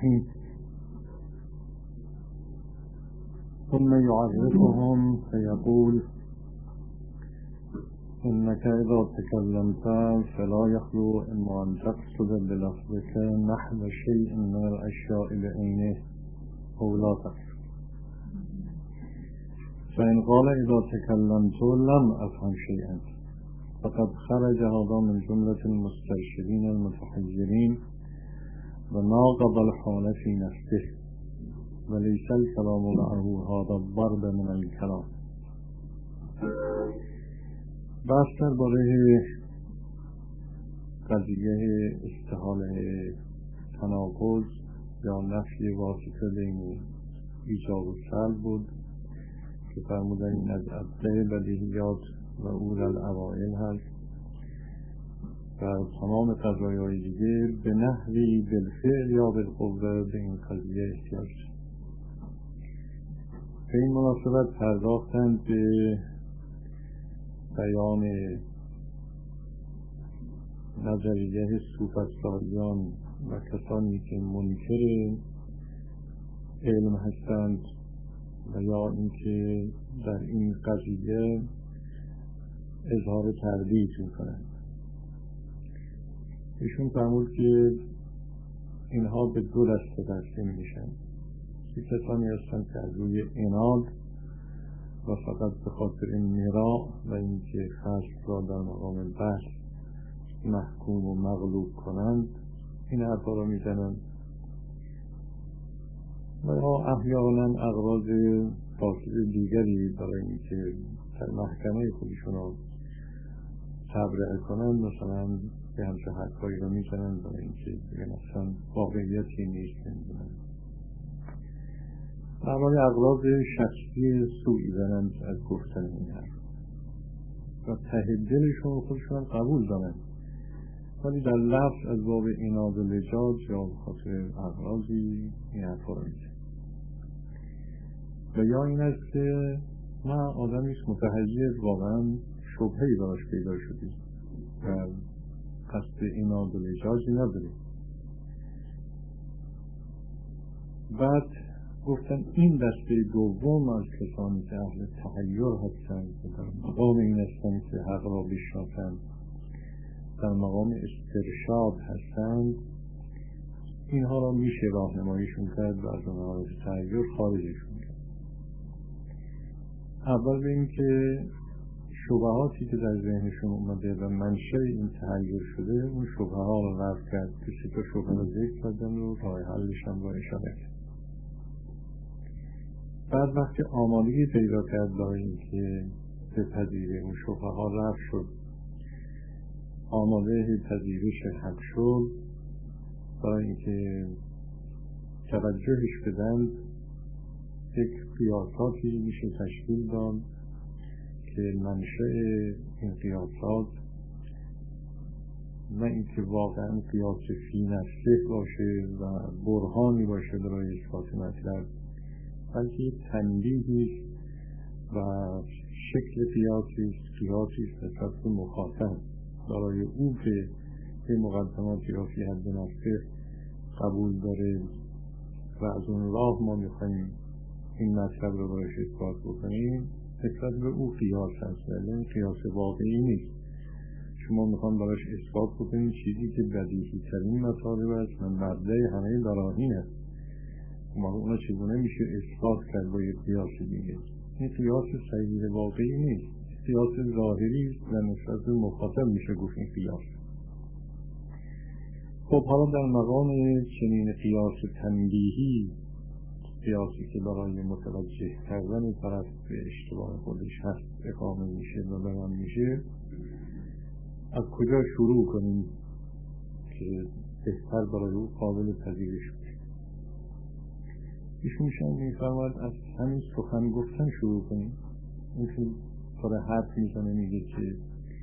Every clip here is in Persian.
الرحیم. ثم يعرفهم فيقول إنك إذا تكلمت فلا يخلو إما أن تقصد بلفظك نحو شيء من الأشياء بعينه أو لا تقصد. فإن قال إذا تكلمت لم أفهم شيئا فقد خرج هذا من جملة المسترشدين المتحيرين وناقض الحال في نفسه وليس الكلام معه هذا الضرب من الكلام. بحث درباره قضیه استحاله تناقض یا نفی واسطه بین ایجاب و سلب بود که فرمودن این از ابدع بدیهیات و اول الاوائل هست و تمام قضایای دیگه به نحوی بالفعل یا بالقوه به این قضیه احتیاج. به این مناسبت پرداختند به بیان نظریه سوفسطائیان و کسانی که منکر علم هستند و یا اینکه در این قضیه اظهار تردید میکنند. ایشون فرمود که اینها به دو دسته تقسیم میشن. کسانی هستند که از روی عناد و فقط به خاطر این میرا و اینکه خشم را در مقام بحث محکوم و مغلوب کنند این حرفا را میزنند و یا احیانا اغراض فاسد دیگری برای اینکه در محکمه خودشون را تبرئه کنند مثلا به همچه حرفایی را میزنند برای اینکه بگن اصلا واقعیتی نیست نمیدونند برای اغراض شخصی سوئی زنند از گفتن این حرف و ته دلشون خودشون قبول دارند ولی در لفظ از باب عناد و لجاج یا خاطر اغراضی این حرفا را میزنند. و یا این است که نه آدمیست متحیر واقعا شبهه‌ای براش پیدا شدی و قصد عناد و لجاجی نداری. بعد گفتن این دسته دوم از کسانی که اهل تحیر هستند در مقام این هستند که حق را بشناسند در مقام استرشاد هستند اینها را میشه راهنماییشون کرد و از اون حالت تحیر خارجشون کرد. اول به این که شبهاتی که در ذهنشون اومده و منشأ این تحیر شده اون شبه ها را رفع کرد که سه تا شبه را ذکر کردن و راه حلش هم را اشاره کرد. بعد وقتی آمادگی پیدا کرد برای اینکه بپذیره اون شبهه ها رفع شد آماده پذیرش حق شد برای اینکه توجهش بدن یک قیاساتی میشه تشکیل داد که منشأ این قیاسات نه اینکه واقعا قیاس فی نفسه باشه و برهانی باشه برای اثبات مطلب بلکه تنبیهی و شکل قیاسی نسبت به مخاطب برای او که به مقدماتی را فی حد نفسه قبول داره و از اون راه ما میخواییم این مطلب رو برایش اثبات بکنیم نسبت به او قیاس هست ولی قیاس واقعی نیست. شما میخوان برایش اثبات بکنیم چیزی که بدیهی ترین مطالب است و مبدأ همه براهین است ما اونا چگونه میشه اثبات کرد با یک قیاس دیگه. این قیاس صحیح واقعی نیست قیاس ظاهری است و نسبت به مخاطب میشه گفت این قیاس. خب حالا در مقام چنین قیاس تنبیهی قیاسی که برای متوجه کردن طرف به اشتباه خودش هست اقامه میشه و بیان میشه از کجا شروع کنیم که بهتر برای او قابل پذیرش بشه. ایشون میفرماید از همین سخن گفتن شروع کنیم. این که طور حرف میزنه میگه که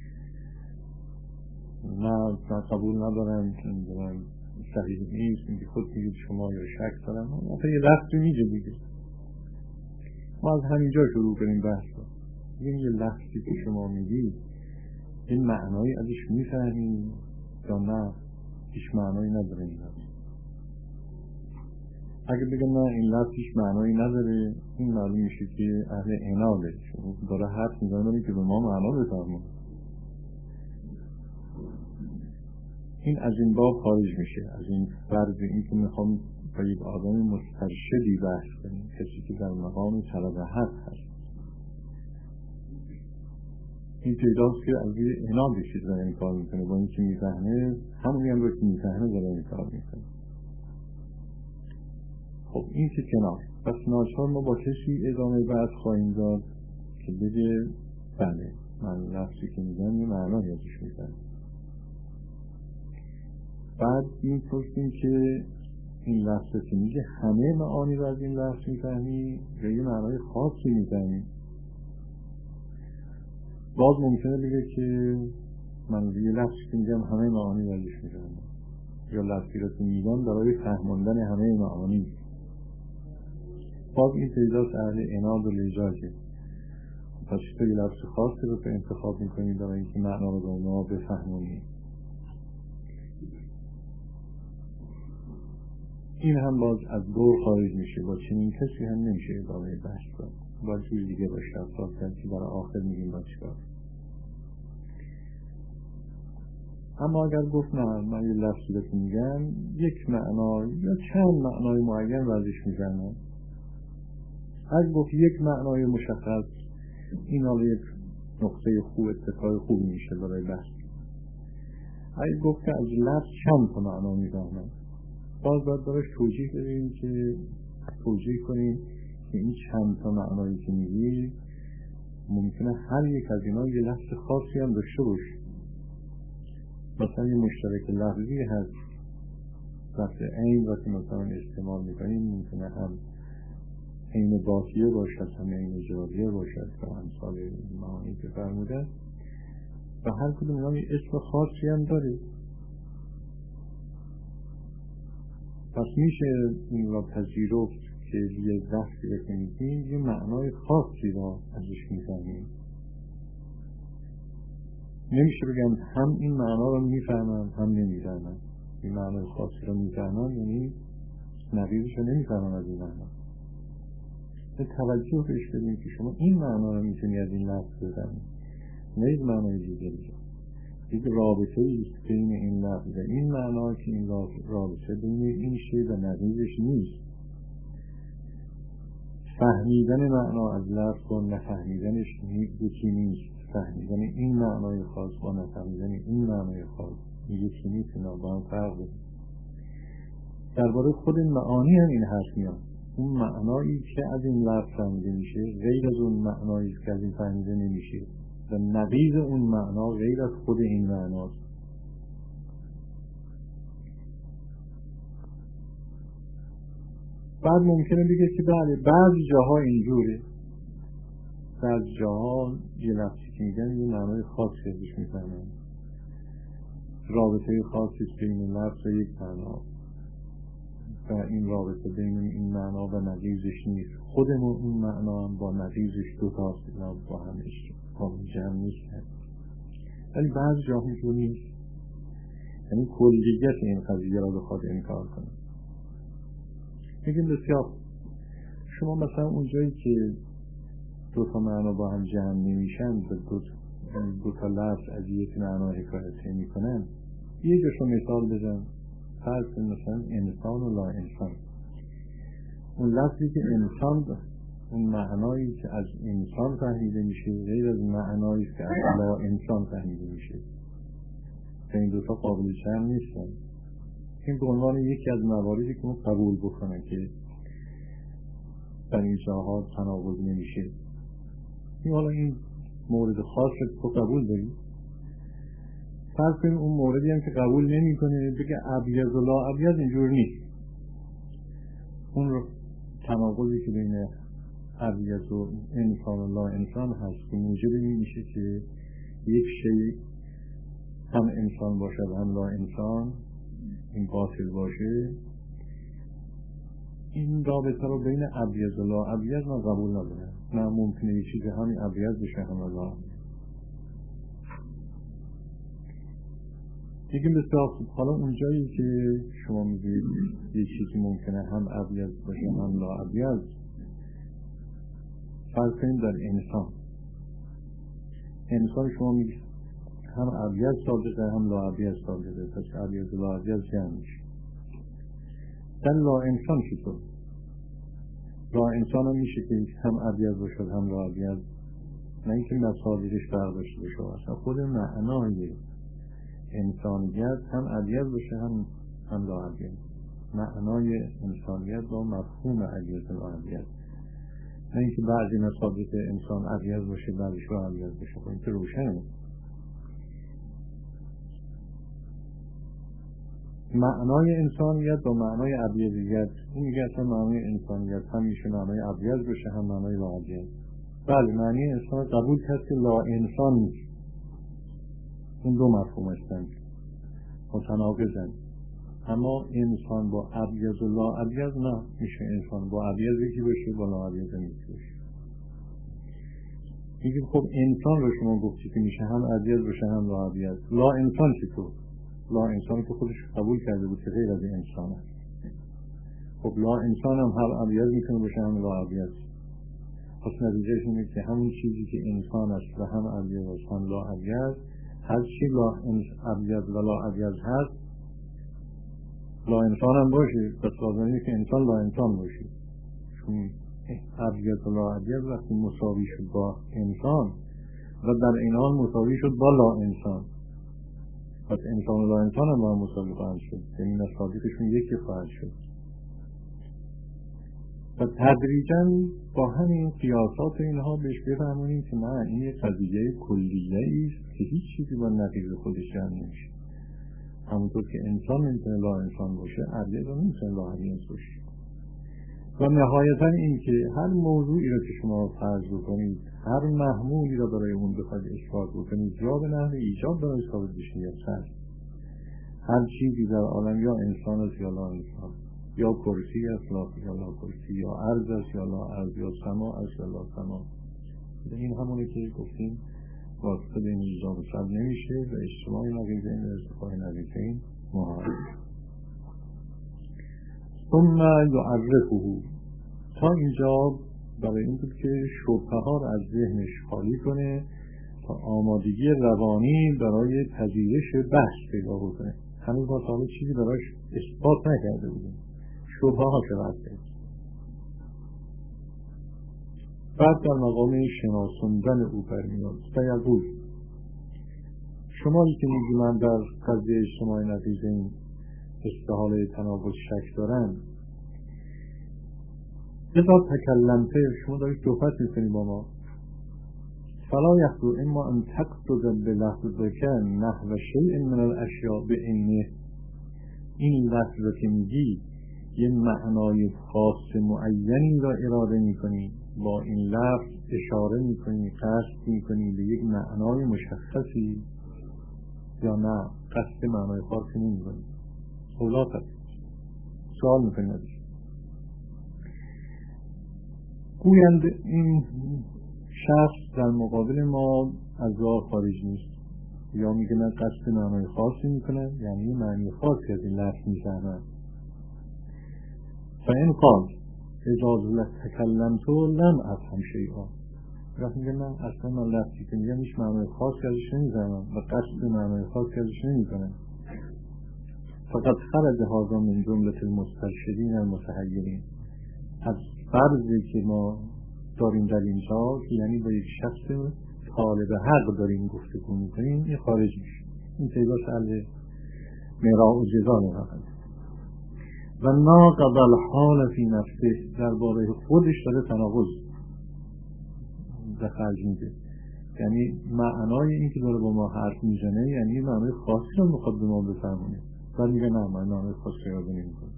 نه قبول ندارم که این صحیح نیست اینکه خود میگید شما یا شک دارم آخه یه لفظی میگه دیگه ما از همینجا شروع کنیم بحث رو. این یه لفظی که شما میگید این معنایی ازش میفهمیم یا نه هیچ معنایی نداره این لفظ. اگه بگم نه این لفظ هیچ معنایی نداره، این معلوم میشه که اهل عناده، چون داره حرف میزنه که به ما معنا بفهمه. این از این باب خارج میشه، از این فرض این که میخوام با یک آدم مسترشدی بحث کنیم، کسی که در مقام طلب حق هست. این پیداست که از یه عناد چیز داره این کار میکنه، با این که میفهمه همونی هم رو که میفهمه داره این کار میکنه. خب این که کنار، پس ناچار ما با کسی ادامه بحث خواهیم داد که بگه بله من لفظی که میگم یه معنی ازش میکنم. بعد این پرسیم که این لفظی که میگه همه معانی رو از این لفظ میفهمی یا یه معنای خاصی میفهمی؟ باز ممکنه بگه که من یه لفظی که میگم همه معانی رو ازش میفهمم، یا لفظی رو که میگم برای فهماندن همه معانی. باز این پیداست اهل عناد و لجاجه. پس تو یه لفظ خاصی رو که انتخاب میکنی برای اینکه معنا رو به ما بفهمونی. این هم باز از دور خارج میشه، با چنین کسی هم نمیشه ادامه بحث کنم، باید چیز دیگه باشه اصلا که برای آخر میگیم باید چیکار. اما اگر گفت نه من یه لفظی رو که میگم یک معنا یا چند معنای معین ورزش میزنم، اگر گفت یک معنای مشخص، این حالا یک نقطه خوب، اتفاق خوبی میشه برای بحث. اگر گفت که از لفظ چند تا معنا میزنم، باز باید دارش توجیه بدیم که توجیه کنیم که این چند تا معنایی که میگی ممکنه هر یک از اینا یه لفظ خاصی هم داشته باشه. مثلا یه مشترک لفظی هست، لفظ عین را که مثلا استعمال میکنیم ممکنه هم عین باطیه باشد هم عین جاریه باشد و امثال معانی که فرموده، و هر کدوم اینا یه اسم خاصی هم داره. پس میشه این را پذیرفت که یه لفظی را که میگیم یه معنای خاصی را ازش میفهمیم. نمیشه بگم هم این معنا رو میفهمم هم نمیفهمم. این معنای خاصی رو میفهمم یعنی نقیضش رو نمیفهمم از این معنا. توجه بهش بدیم که شما این معنا رو میتونی از این لفظ بفهمید، نه این معنای دیگری. یک رابطه ایست بین این لفظ و این معنا که این رابطه بین این شی و نقیضش نیست. فهمیدن معنا از لفظ و نفهمیدنش یکی نیست. فهمیدن این معنای خاص و نفهمیدن این معنای خاص یکی نیست، اینا با هم فرق داره. درباره خود معانی هم این حرف میاد. اون معنایی که از این لفظ فهمیده میشه غیر از اون معنایی که از این فهمیده نمیشه و نقیض اون معنا غیر از خود این معناست. بعد ممکنه بگه که بله بعضی جاها اینجوره، بعضی جاها یه لفظی که میگن یه معنای خاصی ازش میفهمن، رابطه خاصی بین لفظ و یک معنا و این رابطه بین این معنا و نقیضش نیست. خودمون اون معنا هم با نقیضش دوتاست، اینا با همش جمع نیست. ولی بعضی جاها اینجور نیست، یعنی کلیت این قضیه را بخواد انکار کنه. میگیم بسیار شما مثلا اونجایی که دو تا معنا با هم جمع نمیشن و دو تا لفظ از یک معنا حکایت میکنن، یه جاشو مثال بزن. فرض مثلا انسان و لا انسان. اون لفظی که انسان ده، اون معنایی که از انسان فهمیده میشه غیر از معنایی که از لا انسان فهمیده میشه. این دوتا قابل جمع نیستن. این به عنوان یکی از مواردی که ما قبول بکنن که در این جاها تناقض نمیشه. این حالا این مورد خاص تو قبول داری؟ فرض کنیم اون موردی هم که قبول نمی کنه بگه ابیض و لا ابیض اینجور نیست. اون رو تناقضی که بین ابیض و انسان و لا انسان هست که موجب این میشه که یک شی هم انسان باشد هم لا انسان، این باطل باشه. این رابطه رو بین ابیض و لا ابیض من قبول ندارم. نه ممکنه یه چیزی همین ابیض بشه هم لا. میگیم بسیار خوب. حالا اونجایی که شما میگید یک چیزی ممکنه هم ابیض باشه هم لا ابیض، فرض کنیم در انسان شما میگید هم ابیض صادقه هم لا ابیض صادقه، پس ابیض و لا ابیض جمع میشه. در لا انسان چطور؟ لا انسان هم میشه که هم ابیض باشه هم لا ابیض، نه اینکه مصادیقش برداشته بشه، اصلا خود معنای انسانیت هم ابیض باشه هم لا ابیض. معنای انسانیت با مفهوم ابیض و لا ابیض، نه اینکه بعضی مصادیق انسان ابیض باشه بعضیش لا ابیض باشه. خب این که روشنه. معنای انسانیت با معنای ابیضیت، این میگه اصلا معنای انسانیت هم میشه معنای ابیض باشه هم معنای لا ابیض. بله، معنی انسان قبول کرد که لا انسان نیست. این دو مفهوم هستند متناقضن. اما انسان با ابیض و لا ابیض نه، میشه انسان با ابیض یکی باشه با لا ابیض یکی باشه. میگه خب انسان رو شما گفتی که میشه هم ابیض باشه هم لا ابیض، لا انسان چطور؟ لا انسان که خودش قبول کرده بود که غیر از انسان است. خب لا انسان هم ابیض میتونه باشه هم لا ابیض. پس نتیجهش اینه که همون چیزی که انسان است و هم ابیض است هم لا ابیض، هر چی لا ابیض و لا ابیض هست لا انسان هم باشه. پس لازمه که انسان لا انسان باشه، چون ابیض و لا ابیض وقتی مساوی شد با انسان و در این حال مساوی شد با لا انسان، پس انسان و لا انسان هم با هم مساوی خواهند شد، یعنی مصادیقشون یکی خواهد شد. و تدریجاً با همین قیاسات اینها بهش بفهمونیم که نه، این یک قضیه کلیه ایست که هیچ چیزی با نقیض خودش جمع نمیشه. همونطور که انسان نمیتونه لا انسان باشه، ابیض نمیتونه لا ابیض باشه. و نهایتاً این که هر موضوعی را که شما فرض بکنید، هر محمولی را برای اون بخواید اثبات بکنید، یا به نحو ایجاب برای ثابت بشه یا سر، هر چیزی در عالم یا انسان است یا لا انسان، یا کرسی است یا لا کرسی، یا ارض است یا لا ارض، یا سما است یا لا سما. این همونه که گفتیم واسطه بین ایجاب و سلب نمیشه و اجتماع نقیضین و ارتفاع نقیضین محال. ثم یعرفه، تا اینجا برای این بود که شبهه ها را از ذهنش خالی کنه تا آمادگی روانی برای پذیرش بحث پیدا بکنه. هنوز ما تا چیزی براش اثبات نکرده بودیم، شبهه ها شرط کرد. بعد در مقام شناساندن او برمیاد فیقول، شمایی که میگی من در قضیه اجتماع نقیضین استحاله تناقض شک دارم، اذا تکلمته، شما دارید صحبت میکنی با ما، فلا یخلو اما ان تقصد بلفظک نحو شیء من الاشیاء بعینه، این لفظ که میگی یه معنای خاص معینی را اراده میکنی، با این لفظ اشاره میکنی، قصد میکنی به یک معنای مشخصی، یا نه قصد معنای خاصی نمیکنی؟ اولا سوال میکنی ازش. گویند این شخص در مقابل ما از راه خارج نیست، یا میگه من قصد معنای خاصی میکنم، یعنی معنی خاصی از این لفظ میفهمم. فإن قال اذا تکلمت لم افهم شیئا، وقتی میگه من اصلا من لفظی که میگم هیچ معنای خاصی ازش نمیفهمم و قصد معنای خاصی ازش نمیکنم، فقط خرج هذا من جملة المسترشدین المتحیرین، از فرضی که ما داریم در اینجا که یعنی با یک شخص طالب حق داریم گفتگو میکنیم، این خارج میشه. این پیدا سأل مراء و جزال فقط. و ناقض الحال فی نفسه، درباره خودش داره تناقض به خرج میده، یعنی معنای این که داره با ما حرف میزنه یعنی معنای خاصی رو میخواد به ما بفهمونه، ولی میگه نه، من معنای خاصی رو نمیکنم.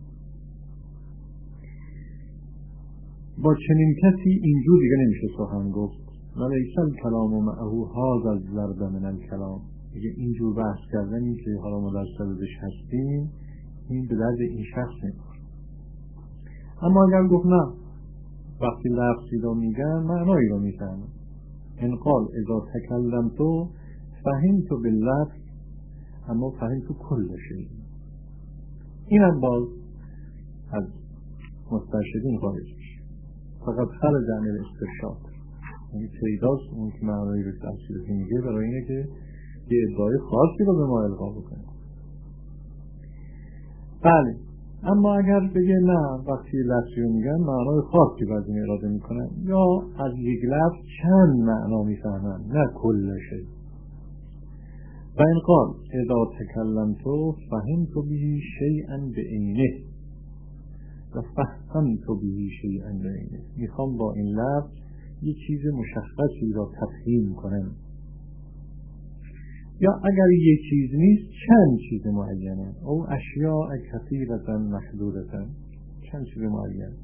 با چنین کسی اینجور دیگه نمیشه سخن گفت. ولیس الکلام معه هذا الضرب من الکلام، دیگه اینجور بحث کردنی که حالا ما در صددش هستیم این به درد این شخص نمیخوره. اما اگر گفت نه، وقتی لفظی رو میگن معنایی رو میفهمن. ان قال اذا تکلمت فهمت باللفظ اما فهمت کل شیء. اینم باز از مسترشدین خارج میشه. فقط خرج عن الاسترشاد، یعنی پیداست اون که معنایی رو تفسیر میگه برای اینه که یه ادعای خاصی رو به ما القا بکنه. بله، اما اگر بگه نه، وقتی لفظی رو میگن معنای خاصی رو از این اراده میکنن یا از یک لفظ چند معنا میفهمن نه کل شیء. و این قال اذا تکلمت فهمت به شیئا بعینه و فهمت به شیئا بعینه. میخوام با این لفظ یه چیز مشخصی را تفهیم کنم، یا اگر یک چیز نیست چند چیز معینه، او اشیاء کثیرة محدودة، چند چیز معین.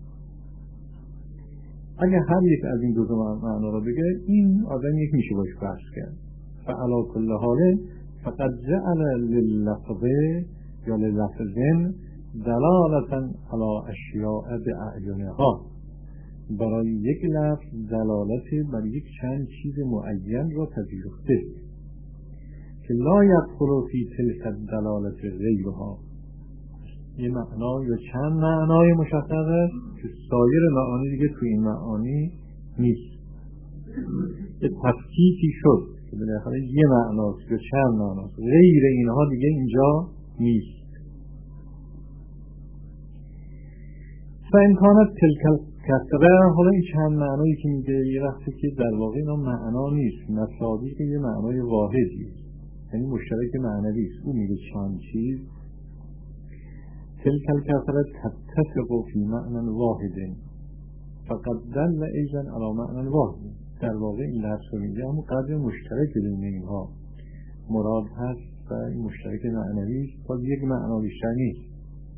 اگر هر یک از این دو معنا را بگه این آدم یک میشه باش بحث کرد. فعلا کل حال فقد جعل لللفظ یا لللفظ دلالة على اشیاء باعینها، برای یک لفظ دلالت بر یک چند چیز معین را پذیرفته که لا یدخل فی تلک الدلالة غیرها. یه معنا یا چند معنای مشخصه که سایر معانی دیگه توی این معانی نیست. یه تفکیکی شد که بالاخره یه معناست یا چند معناست، غیر اینها دیگه اینجا نیست. و امکانت تلک کسره، حالا این چند معنایی که میگه یه وقتی که در واقع اینا معنا نیست، مصادیق یه معنای واحدی، یعنی مشترک معنوی است. او میگه چند چیز تلک الکسره تتفق فی معنی واحد فقد دل ایضا علی معنی واحد. در واقع این لفظ رو میگه اما قدر مشترک بین اینها مراد هست و این مشترک معنوی است، باز یک معنا بیشتر نیست.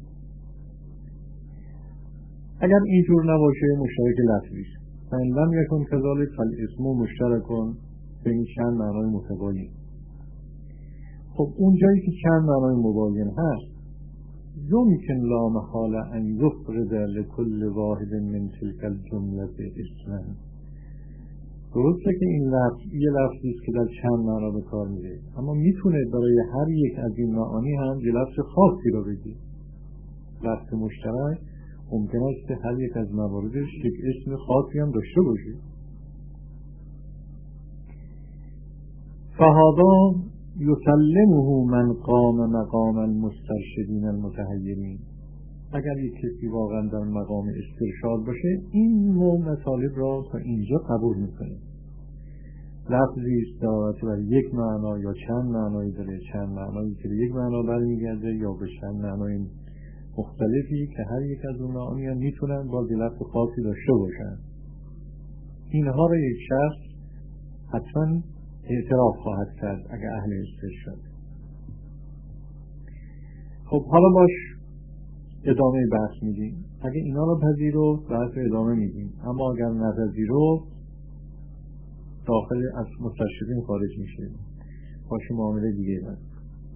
اگر اینجور نباشه مشترک لفظی است. فإن لم یکن کذالک فالاسم مشترک بین چند معنای متباین. خب اون جایی که چند معنای مباین هست یمکن لا محاله ان یفرد لکل واحد من تلک الجمله اسما. درسته که این لفظ یه لفظی است که در چند معنا به کار میره، اما میتونه برای هر یک از این معانی هم یه لفظ خاصی رو بگه. لفظ مشترک ممکن است که هر یک از مواردش یک اسم خاصی هم داشته باشه. فهذا یسلمه من قام مقام المسترشدین المتحیرین. اگر یک کسی واقعا در مقام استرشاد باشه این مطالب را تا اینجا قبول میکنه. لفظی است دارد بر یک معنا یا چند معنایی داره، چند معنایی که به یک معنا برمیگرده یا به چند معنای مختلفی که هر یک از اون معانی هم میتونن با لفظ خاصی داشته باشن. اینها را یک شخص حتما اعتراف خواهد کرد اگر اهل استرشاد. خب حالا باش ادامه بحث میدیم. اگه اینا رو پذیرو بحث ادامه میدیم، اما اگر نپذیرو داخل از مسترشدین خارج میشه، باش معامله دیگه بست.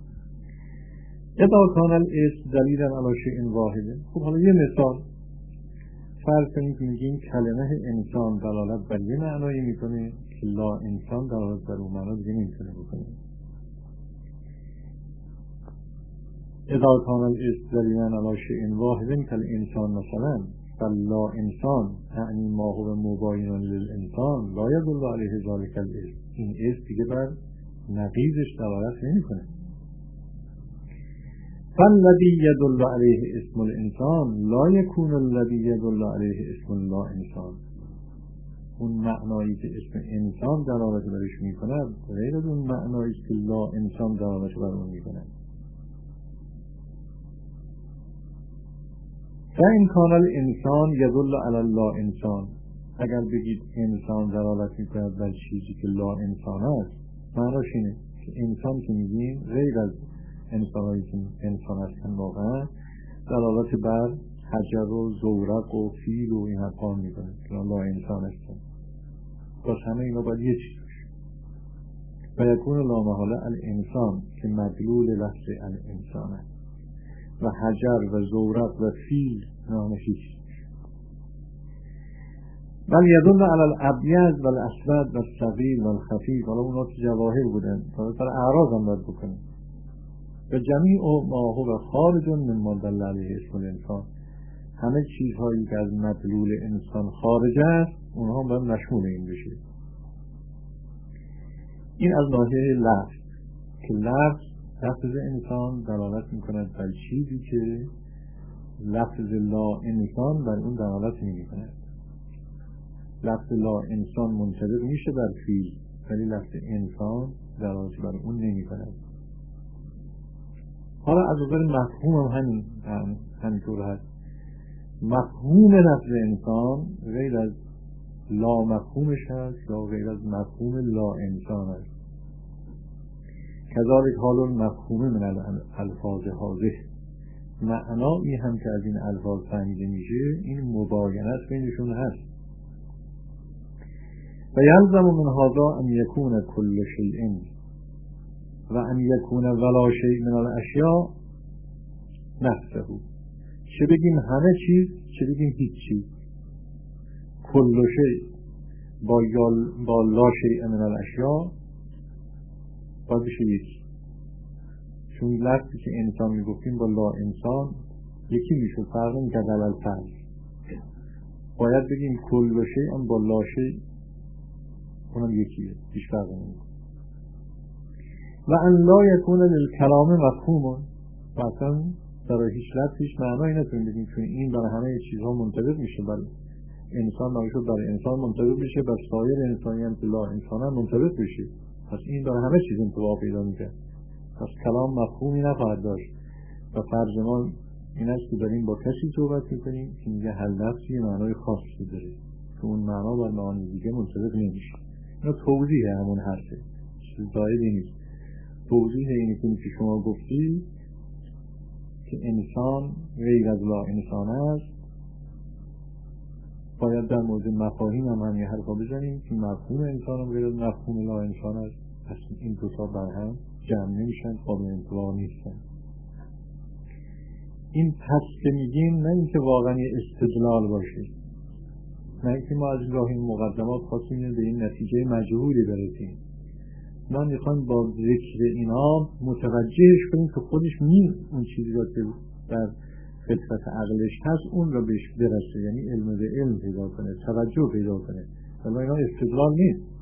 اذا کان الاسم دلیلا علی شیء واحد. خب حالا یه مثال فرض کنید که میگیم کلمه انسان دلالت بر یه معنایی میکنه که لا انسان دلالت بر اون معنا دیگه نمیتونه بکنه. اذا کان الاسم دلیلا علی شیء واحد کالانسان مثلا فلا انسان یعنی ما هو مباین للانسان لا یدل علیه ذلک الاسم. این اسم دیگه بر نقیضش دلالت نمیکنه. فالذی یدل علیه اسم الانسان لا یکون الذی یدل علیه اسم لا انسان. اون معنایی که اسم انسان دلالت برش میکند غیر از اون معنایی که لا انسان دلالت بر اون میکند. فإن کان الانسان یدل علی لا انسان. اگر بگید انسان دلالت میکند بر چیزی که لا انسان است، معناش اینه که انسان که میگیم غیر از انسان‌هایی که انسان هستن واقعا دلالت بر حجر و زورق و فیل و این حرفا میکنه که لا انسان هستن. باز همه اینا باید یه چیز باشه. و یکون لا محاله الانسان که مدلول لفظ الانسان است و حجر و زورق و فیل نامش هیچ. بل یدل علی الابیض و الاسود و الصغیر و الخفیف. حالا اونا تو جواهر بودن، تا اعراض هم باید بکنیم. و جمیع ما هو خارج مما دل علیه اسم الانسان، همه چیزهایی که از مدلول انسان خارج است اونها باید مشمول این بشه. این از ناحیه لفظ که لفظ انسان دلالت میکند بر چیزی که لفظ لا انسان بر اون دلالت نمیکند. لفظ لا انسان منطبق میشه بر فیل، ولی لفظ انسان دلالت بر اون نمیکند. حالا از نظر مفهوم هم همینطور هست. مفهوم لفظ انسان غیر از لا مفهومش هست یا غیر از مفهوم لا انسان است. کذالک حال المفهوم من الفاظ هذه، معنایی هم که از این الفاظ فهمیده میشه این مباینت بینشون هست. و یلزم من هذا ان یکون کل شیء و ان یکون ولا شیء من الاشیاء نفسه، چه بگیم همه چیز چه بگیم هیچ چیز. کل شیء با لا شیء من الاشیاء باید بشه یکی، چون لفظی که انسان میگفتیم با لا انسان یکی میشه، فرق نمی‌کرد علل فرض. باید بگیم کل شیء با لا شیء اونم یکیه، هیچ فرق نمی‌کنه. و ان لا یکون للکلام مفهوم، مثلا برای هیچ لفظ هیچ معنایی نتونیم بگیم، چون این برای همه چیزها منطبق میشه. برای انسان نمیشه برای انسان منطبق میشه، بر سایر انسانی هم که لا انسان هم منطبق بشه. پس این برای همه چیز انطباق پیدا میکنه. پس کلام مفهومی نخواهد داشت. و فرض ما این است که داریم با کسی صحبت میکنیم که میگه هر لفظی معنای خاصی داره که اون معنا بر معانی دیگه منطبق نمیشه. اینا توضیح همون حرفه، چیز زایدی نیست. توضیح اینه که شما گفتی که انسان غیر از لا انسان است، باید در مورد مفاهیم هم همین حرفا بزنیم که مفهوم انسان هم غیر از مفهوم لا انسان است. پس این دو تا بر هم جمع نمیشن، قابل انطباق نیستن. این پس که میگیم نه اینکه واقعا یه استدلال باشه، نه اینکه ما از راه این مقدمات خواستیم به این نتیجه مجهولی برسیم. ما میخوایم با ذکر اینا متوجهش کنیم که خودش اون چیزی را که در فطرت عقلش هست اون را بهش برسه، یعنی علم به علم پیدا کنه، توجه پیدا کنه. ولی اینا استدلال نیست.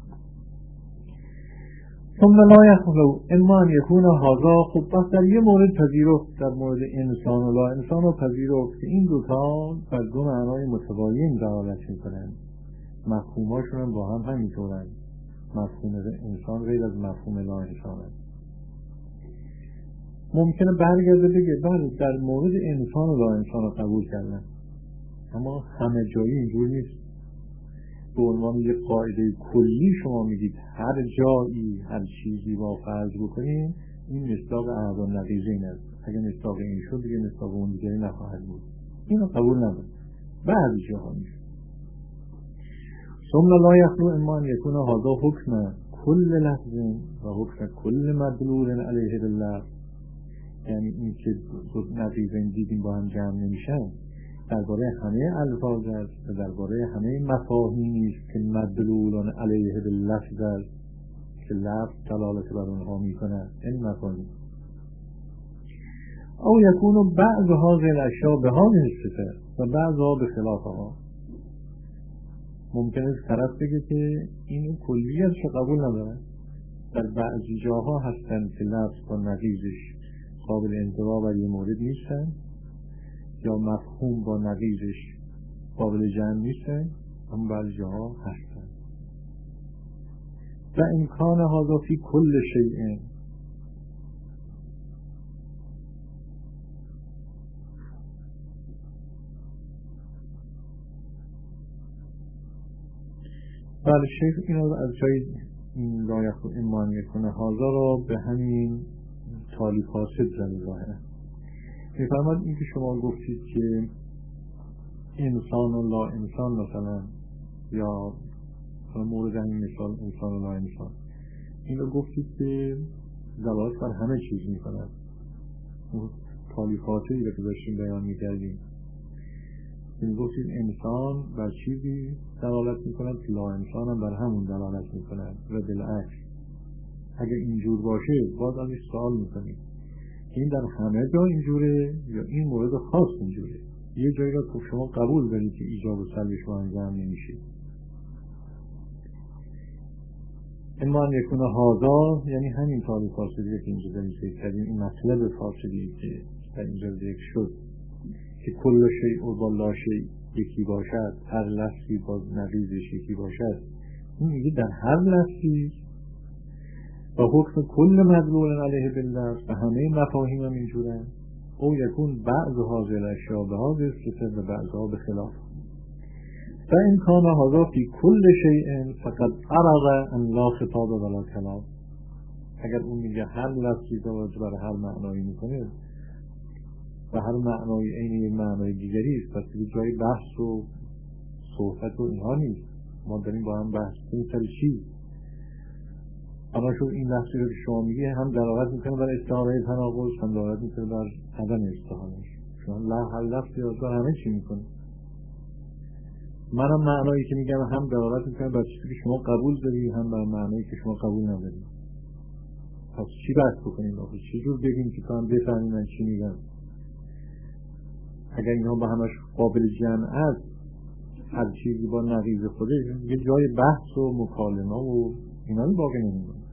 ثم لا یخلو اما ان یکون هذا، خب پس در یه مورد پذیرفت، در مورد انسان و لا انسان رو پذیرفت که این دوتا بر دو معنای متباین دلالت میکنن، مفهوماشون هم با هم همینطورن. مفهوم انسان غیر از مفهوم لا انسان است. ممکنه برگرده بگه بله در مورد انسان و لا انسان رو قبول کردن، اما همه جایی اینجور نیست. به عنوان یک قاعده کلی شما میگید هر جایی هر چیزی با فرض بکنیم این مصداق اعضا نقیضین است. اگر مصداق این شد دیگه مصداق اون دیگری نخواهد بود. اینو قبول ندارم. بعضی جاها میشه. ثم لا یخلو اما ان یکون هذا حکم کل لفظ و حکم کل مدلول علیه باللفظ، یعنی این که نقیضین دیدیم با هم جمع نمیشن، درباره همه الفاظ است و درباره همه مفاهیمی است که مدلولان علیه باللفظ است که لفظ دلالت بر اونها میکنه. این مفاهیم او یکون بعض هذه الاشیاء به هذه الصفه و بعضها به خلافها. ممکنه طرف بگه که این کلیت رو قبول نداره، در بعضی جاها هستن که لفظ با نقیضش قابل انطباق بر یه مورد نیستن یا مفهوم با نقیضش قابل جمع نیستن، اما بعضی جاها هستن. و امکان هذا فی کل شیء، بله شیخ اینو از جای لا یخلو اما ان یکون هذا را به همین تالی فاسد زده ظاهره. میفرماد این که شما گفتید که انسان و لا انسان مثلا، یا مورد همین مثال انسان و لا انسان، این رو گفتید که دلالت بر همه چیز میکنند. تالی فاسدی رو که داشتیم بیان میکردیم، این گفتید انسان بر چیزی دلالت میکند که لا انسان هم بر همون دلالت میکند و بالعکس. اگر اینجور باشه باز ازش سوال میکنیم این در همه جا اینجوره یا این مورد خاص اینجوره؟ یه جایی را که شما قبول دارید که ایجاب و سلبش رو انجام نمیشه. اما ان یکون هذا یعنی همین طالب فاصلی که اینجا داریم ذکر کردیم، این مطلب فاصلی که در اینجا ذکر شد که کل شیء و با لا شیء یکی باشد، هر لفظی با نقیضش یکی باشد. این میگه در هر لفظی و حکم کل مدلول علیه باللفظ و همه مفاهیم هم اینجورن. او یکون بعض هذه الاشیاء به هذه الصفه و بعضها به خلاف. فإن كان هذا في كل شيء فقد عرض ان لا خطاب ولا کلام. اگر اون میگه هر لفظی داره برای هر معنایی میکنه و هر معنای عین یک معنای دیگری است، پس دیگه جای بحث و صحبت و اینها نیست. ما داریم با هم بحث کنیم سر چی؟ اما شو این لفظی رو که شما میگی هم دلالت میکنه بر استعاره تناقض، هم دلالت میکنه بر عدم استعارهش. شما هر لفظی رو همه چی میکنه. منم معنایی که میگم هم دلالت میکنه بر چیزی که شما قبول داری، هم بر معنایی که شما قبول نداری. پس چی بحث بکنیم آخه؟ چجور بگیم که تو هم بفهمی من چی میگم؟ اگر اینها با همش قابل جمع است، هر چیزی با نقیض خودش، یه جای بحث و مکالمه و اینا رو باقی نمیمونه.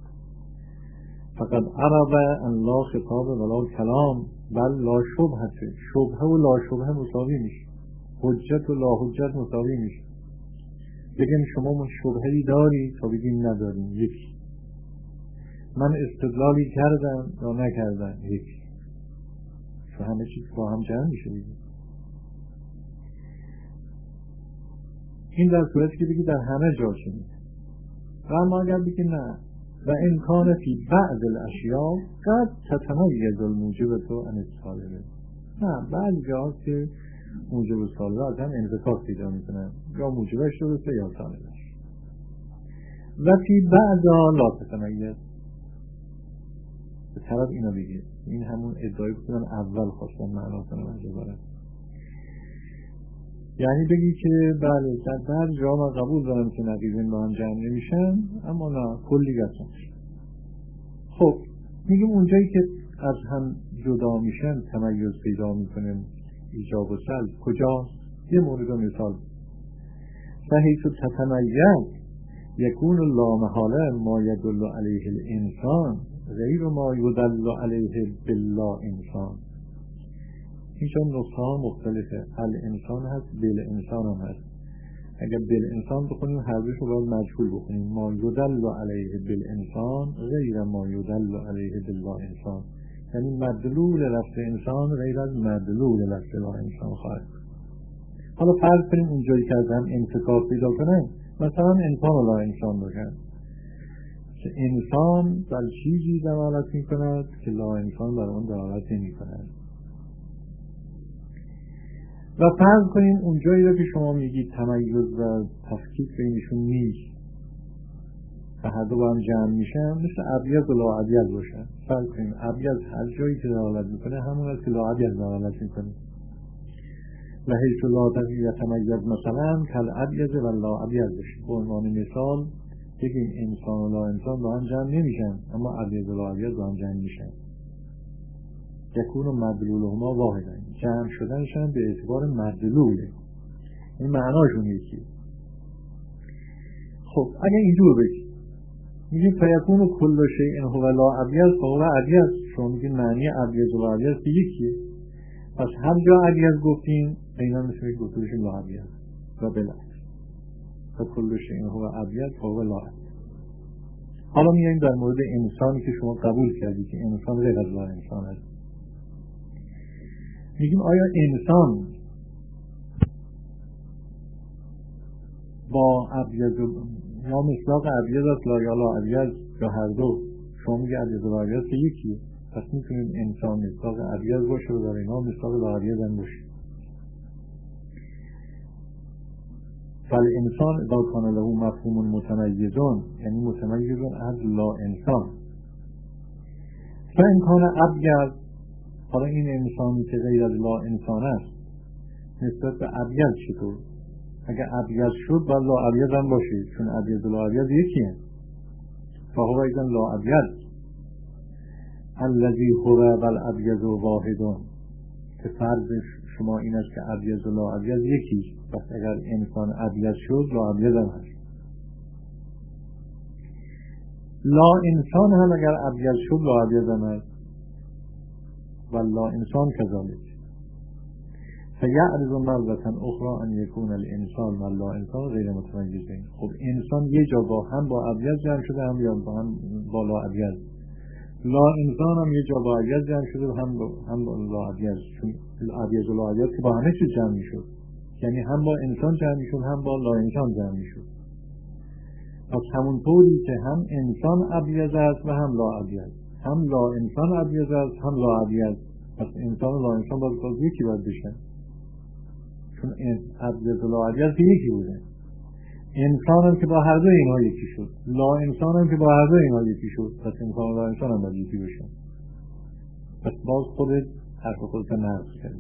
فقط عرض ان لا خطاب ولا کلام بل لا شبهه. شبهه و لا شبهه مساوی میشه، حجت و لا حجت مساوی میشه. بگیم شما شبهه‌ای داری تا بگیم نداریم، یکی. من استدلالی کردم یا نکردم، یکی. و همه چیز با هم جمع میشه دیگه. این در صورتی که بگی در همه جا شده. و اما اگر بگی نه و امکان فی بعض الاشیاء قد تتميز الموجبة عن السالبه. نه بعضی جاها که موجب و سالبه از هم انفکاک پیدا میکنن، یا موجبش درسته یا سالبش. و فی بعضها لا تتميز. به طرف اینا بگید، این همون ادعای بکنن اول خواستن معنا کنم از عبارت. یعنی بگی که بله در بعض جا من قبول دارم که نقیضین با هم جمع نمیشن، اما نه کلی گفتن. خب میگیم اونجایی که از هم جدا میشن تمیز پیدا میکنن ایجاب و سلب کجاست؟ یه مورد و مثال فحیث تتمیز یکون لا محاله ما یدل علیه الانسان غیر ما یدل علیه باللا انسان. اینجا نسخه ها مختلفه. الانسان هست، بالانسان هم هست. اگر بالانسان بخونیم هر دوش رو باید مجهول بخونیم. ما یدل علیه بالانسان غیر ما یدل علیه باللا انسان. یعنی مدلول لفظ انسان غیر از مدلول لفظ لا انسان خواهد. حالا فرض کنیم اونجایی که از هم انفکاک پیدا کنن، مثلا انسان و لا انسان باشن که انسان بر چیزی دلالت می کند که لا انسان بر اون دلالت نمی کند. و فرض کنیم اونجایی را که شما میگید تمیز و تفکیک بینشون نیست و هر دو با هم جمع میشن، مثل ابیض و لا ابیض باشن. فرض کنیم ابیض هر جایی که دلالت میکنه همون است که لا ابیض دلالت میکنه. و حیث لا یتمیز مثلا کل ابیض و لا ابیض باشه. به عنوان مثال بگیم انسان و لا انسان با هم جمع نمیشن، اما ابیض و لا ابیض با هم جمع میشن. یکون مدلولهما واحدن. جمع شدنشن به اعتبار مدلوله، این معناشون یکیه. خب اگه اینجور بگیم میگیم فیکون کل شیء هو لا ابیض فهو ابیض. شما میگین معنی ابیض و لا ابیض یکیه، پس هر جا ابیض گفتیم اینا مثل گفتوش لا ابیض و بالعکس. فکل شیء هو ابیض فهو لا ابیض. حالا میایم در مورد انسانی که شما قبول کردید که انسان غیر از لا انسان است. میگیم آیا انسان با ابیض یا مصداق ابیض است یا لا ابیض یا هر دو؟ شما میگه ابیض و لا ابیض که یکیه، پس میتونیم انسان مصداق ابیض باشه و در اینا مصداق لا ابیض هم باشه. فالانسان اذا کان له مفهوم متمیزون یعنی متمیزون از لا انسان. فان کان ابیض، حالا این انسانی که غیر از لا انسان است نسبت به ابیض چطور؟ اگر ابیض شد باید لا ابیض هم باشه، چون ابیض و لا ابیض یکی هست. فهو ایضا لا ابیض. الذی هو والابیض واحد، که فرض شما این است که ابیض و لا ابیض یکی، پس اگر انسان ابیض شد لا ابیض هم هست. لا انسان هم اگر ابیض شد لا ابیض هم هست و لا انسان کذالک. فیعرض مرة اخرى ان یکون الانسان و لا انسان غیر متمیزین. خب انسان یه جا هم با ابیض جمع شده هم با لا ابیض. لا انسان هم یه جا با ابیض جمع شده هم با لا ابیض، چون ابیض و لا ابیض که با همه چیز جمع میشد، یعنی هم با انسان جمع میشد هم با لا انسان جمع میشد. پس همونطوری که هم انسان ابیض است و هم لا ابیض، هم لا انسان ابیض است هم لا ابیض، پس انسان و لا انسان باید یکی باید بشن، چون ابیض و لا ابیض که یکی بوده. انسان هم که با هر دو اینها یکی شد، لا انسان هم که با هر دو اینها یکی شد، پس انسان و لا انسان هم باید یکی بشن. پس باز خودت حرف خودت نقض کرد.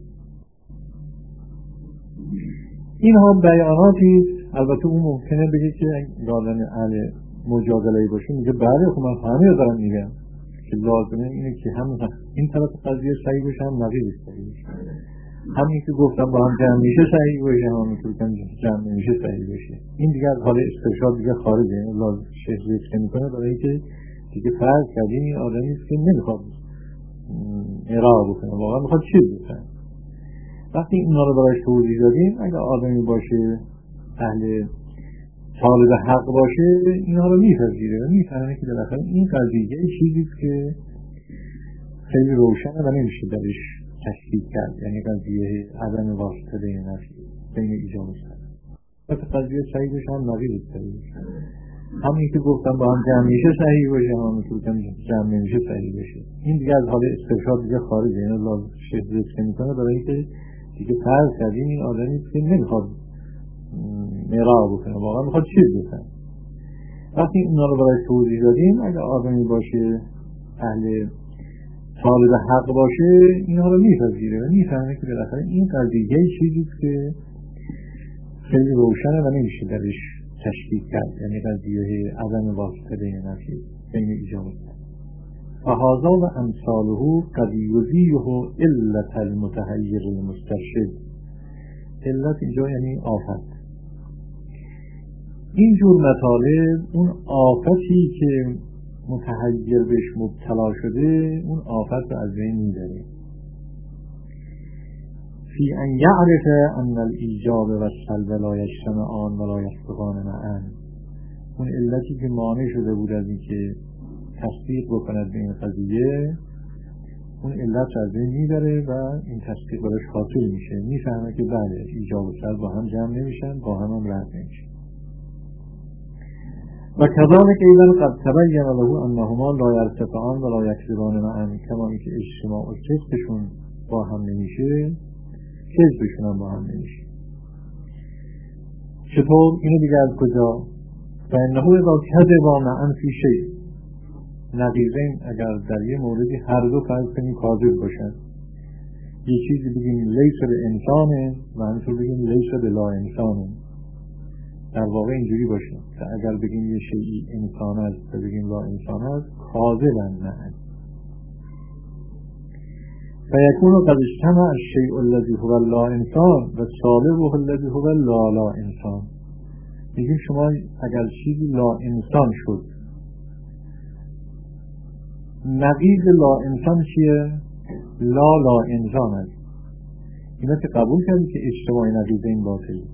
اینها بیاناتی، البته اون ممکنه بگه که دادن اهل مجادله باشه، میگه بله خب من همه رو دارم میگم که لازمه اینه که هم این طرف قضیه صحیح باشه هم نقیض صحیح باشه، همین که گفتم با هم جمع میشه صحیح باشه، همین که گفتم جمع نمیشه صحیح باشه. این دیگه از حال استرشاد دیگه خارجه، لازم شیخ ذکر میکنه برای اینکه دیگه فرض کردیم این آدمی است که نمیخواد ارائه بکنه، واقعا میخواد چیز بکنه. وقتی اینا رو برایش توضیح دادیم، اگر آدمی باشه اهل طالب حق باشه اینا رو میپذیره و میفهمه که بالاخره این قضیه چیزی که خیلی روشنه و نمیشه درش تشکیک کرد، یعنی قضیه عدم واسطه بین ایجاب و سلب. پس قضیه صحیح باشه هم نقیض صحیح باشه، همین که گفتم با هم جمع میشه صحیح باشه، همین که گفتم جمع نمیشه صحیح باشه. این دیگه از حال استرشاد دیگه خارجه، یعنی لازم شیخ ذکر میکنه برای اینکه دیگه فرض کردیم این آدمی که نمیخواد ارائه بکنه، واقعا میخواد چیز بکنه. وقتی اینا رو برای توضیح دادیم، اگر آدمی باشه اهل طالب حق باشه اینا رو میپذیره و میفهمه که بالاخره این قضیه چیزی که خیلی روشنه و نمیشه درش تشکیک کرد، یعنی قضیه عدم واسطه بین ایجاب و سلب. فهذا و امثاله قد یزیح علت المتحیر المسترشد. علت اینجا یعنی آفت. اینجور مطالب اون آفتی که متحیر بهش مبتلا شده اون آفت رو از بین میبره. فی ان یعرف ان الایجاب و السلب لا یجتمعان و لا یسبقان معا. اون علتی که مانع شده بود از این که تصدیق بکند به این قضیه، اون علت از بین میبره و این تصدیق براش حاصل میشه، میفهمه که بله ایجاب و سلب با هم جمع نمیشن، با هم رد نمیشن. و کذالک ایضا قد تبین له انهما لا یرتفعان و لا یکسبان معا، کما اینکه اجتماع و کسبشون با هم نمیشه، کسبشون هم با هم نمیشه. چطور؟ اینو دیگه از کجا؟ فانه اذا کذبا معا فی شیء، نقیضین اگر در یه موردی هر دو فرض کنیم کاذب باشن، یه چیزی بگیم لیس به انسانه و همینطور بگیم لیس به لا انسانه، در واقع اینجوری باشه که اگر بگیم یه شیئی انسان است و بگیم لا انسان است کاذبن معا. فیکون قد اجتمع الشیء الذی هو لا انسان و صالبه الذی هو لا انسان. میگیم شما اگر چیزی لا انسان شد، نقیض لا انسان چیه؟ لا انسان است. اینا که قبول کردی که اجتماع نقیض این باطل،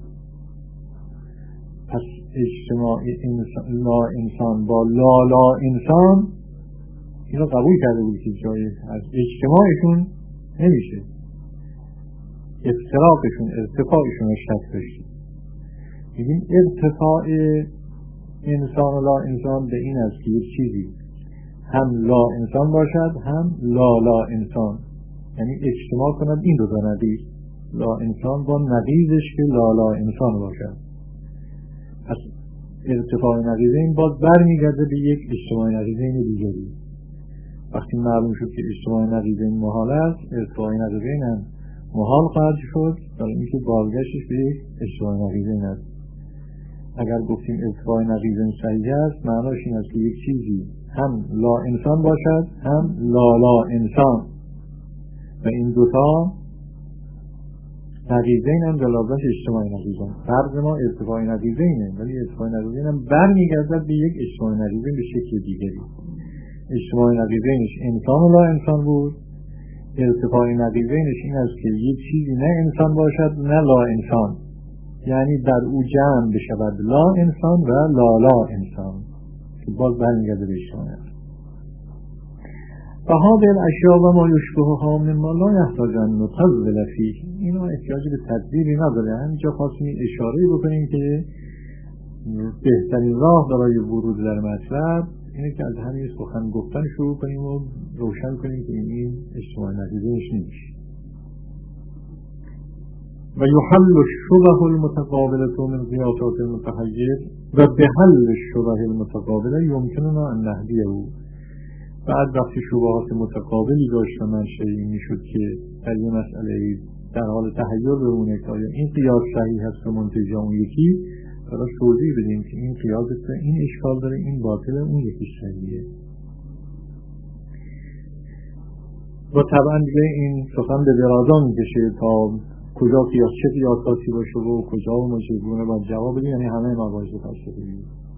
پس اجتماع لا انسان با لا انسان اینا قبول کرده بود که جای از اجتماعشون نمیشه، افتراقشون ارتفاعشون شک داشتی. میگیم ارتفاع انسان و لا انسان به این است که یک چیزی هم لا انسان باشد هم لا انسان، یعنی اجتماع کند این دو نقیض، لا انسان با نقیضش که لا انسان باشد. پس ارتفاع نقیضین باز برمیگرده به یک اجتماع نقیضین دیگری. وقتی معلوم شد که اجتماع نقیضین محال است، ارتفاع نقیضین هم محال خواهد شد، برای اینکه بازگشتش به یک اجتماع نقیضین است. اگر گفتیم ارتفاع نقیضین صحیح است، معناش این است که یک چیزی هم لا انسان باشد هم لا انسان و این دوتا نقیضین هم جلابش اجتماعی نقیضین. فرض ما ارتفاعی نقیضینه، ولی ارتفاعی نقیضین هم برمیگردد به یک اجتماعی نقیضین به شکل دیگری. اجتماعی نقیضینش انسان و لا انسان بود، ارتفاعی نقیضینش این است که یک چیزی نه انسان باشد نه لا انسان، یعنی در او جمع بشود لا انسان و لا انسان که باز برمیگرده به اجتماعی نقیضین. و هذه الاشیاء و ما یشبهها مما لا یحتاج ان نطول فیه، اینا احتیاج به تدبیری نداره. همینجا خواستیم اشاره بکنیم که بهترین راه برای ورود در مطلب اینه که از همین سخن گفتن شروع کنیم و روشن کنیم که این اجتماعی نقیضینش نیست. و یحل الشبه المتقابله من قیاسات المتحیر و بحل الشبه المتقابله یمکننا ان نهدیه. بعد وقتی شبهات متقابلی داشت و منشأ این میشد که در یه مسئله در حال تحیر بمونه که آیا این قیاس صحیح هست و منتج اون یکی، براش توضیح بدیم که این قیاس این اشکال داره، این باطله، اون یکی صحیحه. و طبعا دیگه این سخن به درازا میکشه تا کجا قیاس چه قیاساتی باشه و کجا و چگونه باید جواب بدیم، یعنی همه مباحث فلسفی.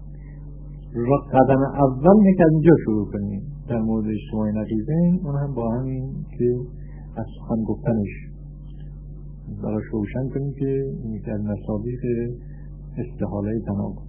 قدم اول اینکه از اینجا شروع کنیم در مورد اجتماعی نقیضین، اون هم با همین که از سخن گفتنش براش روشن کنیم که این که از مصادیق استحاله تناقض.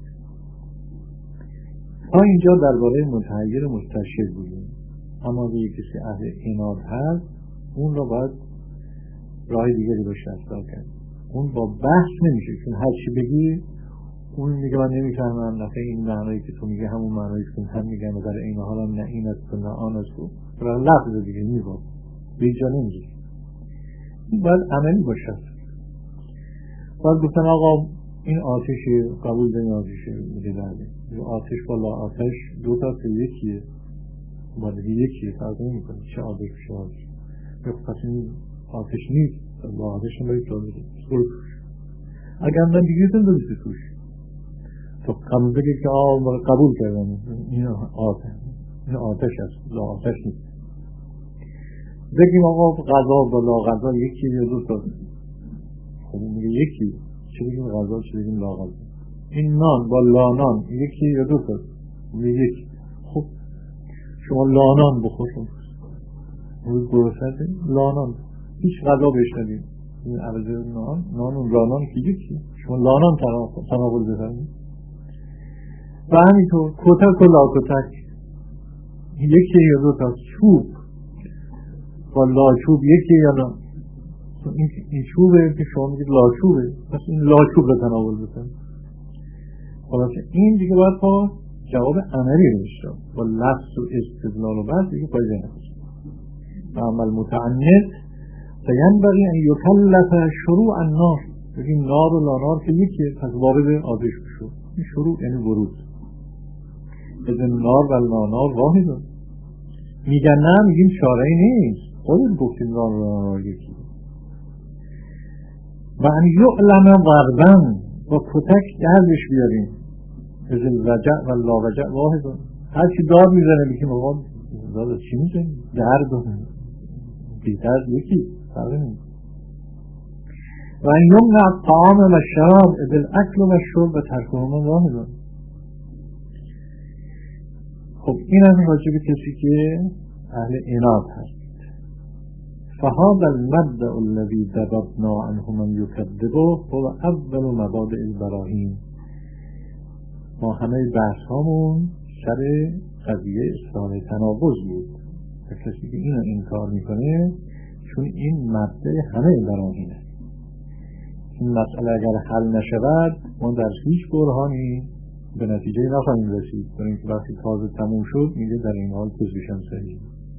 تا اینجا درباره متحیر مستشکل بودیم، اما اگه کسی اهل عناد هست اون رو باید راه دیگری باشه اصلا کرد. اون با بحث نمیشه، چون هر چی بگی اون میگه من نمیفهمم، نفعه این معنایی که تو میگه همون معنایی که هم میگم و در این حال هم نه این است و نه آن است و لفظ دیگه میباد به اینجا نمیشه. این باید عملی باشه. باید گفتن آقا این آتش قبول داریم، آتش میگه درده آتش با لا آتش دو تا که یکیه، باید یکیه، فرق نمی کنه چه آتش چه آتش. پس این آتش نیست، با آتش هم باید جا میده اگر من دیگه تن دارید توش تو قبول بگید که قبول کردم این آتش است، لا آتش نیست. بگیم آقا غذا با لا غذا یکی یا دو تا، خب میگه یکی، چه بگیم غذا چه بگیم لا غذا. این نان با لا نان یکی یا دو تا، میگه یکی. خب شما لا نان بخورید، روز گرسنه لا نان، هیچ غذا بشنوید این عوض نان و لا نان که یکی، شما لا نان تناول بفرمایید. و همینطور کتک و لا کتک یکی یا دو تا، چوب با لا چوب یکی یا نه، این چوبه که شما میگید لا چوبه، پس این لا چوب رو تناول بکنید. خلاصه این دیگه باید با جواب عملی نمیشه، با لفظ و استدلال و بحث دیگه پایده نمیشه. اما المتعنت فینبغی ان یکلف شروع النار، بگیم نار و لا نار که یکیه، پس وارد آتش بشو. این شروع یعنی ورود. بزن نار و لا نار واحد. میگن نه، میگیم چاره‌ای نیست، خودت گفتیم نار و لا نار یکی. و ان یعلم ضربا، با کتک دردش بیاریم، بزن وجع و لا وجع واحد. هر چی دار میزنه بگیم آقا دار چی میزنه؟ درد بیتر یکی فرقه نیست. و این یمنع الطعام و الشراب بالاکل و الشرب و ترکهما واحد. خب این هم راجع به کسی که اهل عناد هست. فهذا المبدأ الذي ضربنا عنه من يكذبه هو اول مبادئ البراهین. ما همه بحث هامون سر قضیه اصلاح تناقض بود و کسی که اینو انکار میکنه، چون این مبدأ همه براهینه. این مسئله اگر حل نشود ما در هیچ برهانی به نتیجه نخواهیم رسید، برای اینکه وقتی تازه تموم شد میگه در این حال پوزیشن صحیح.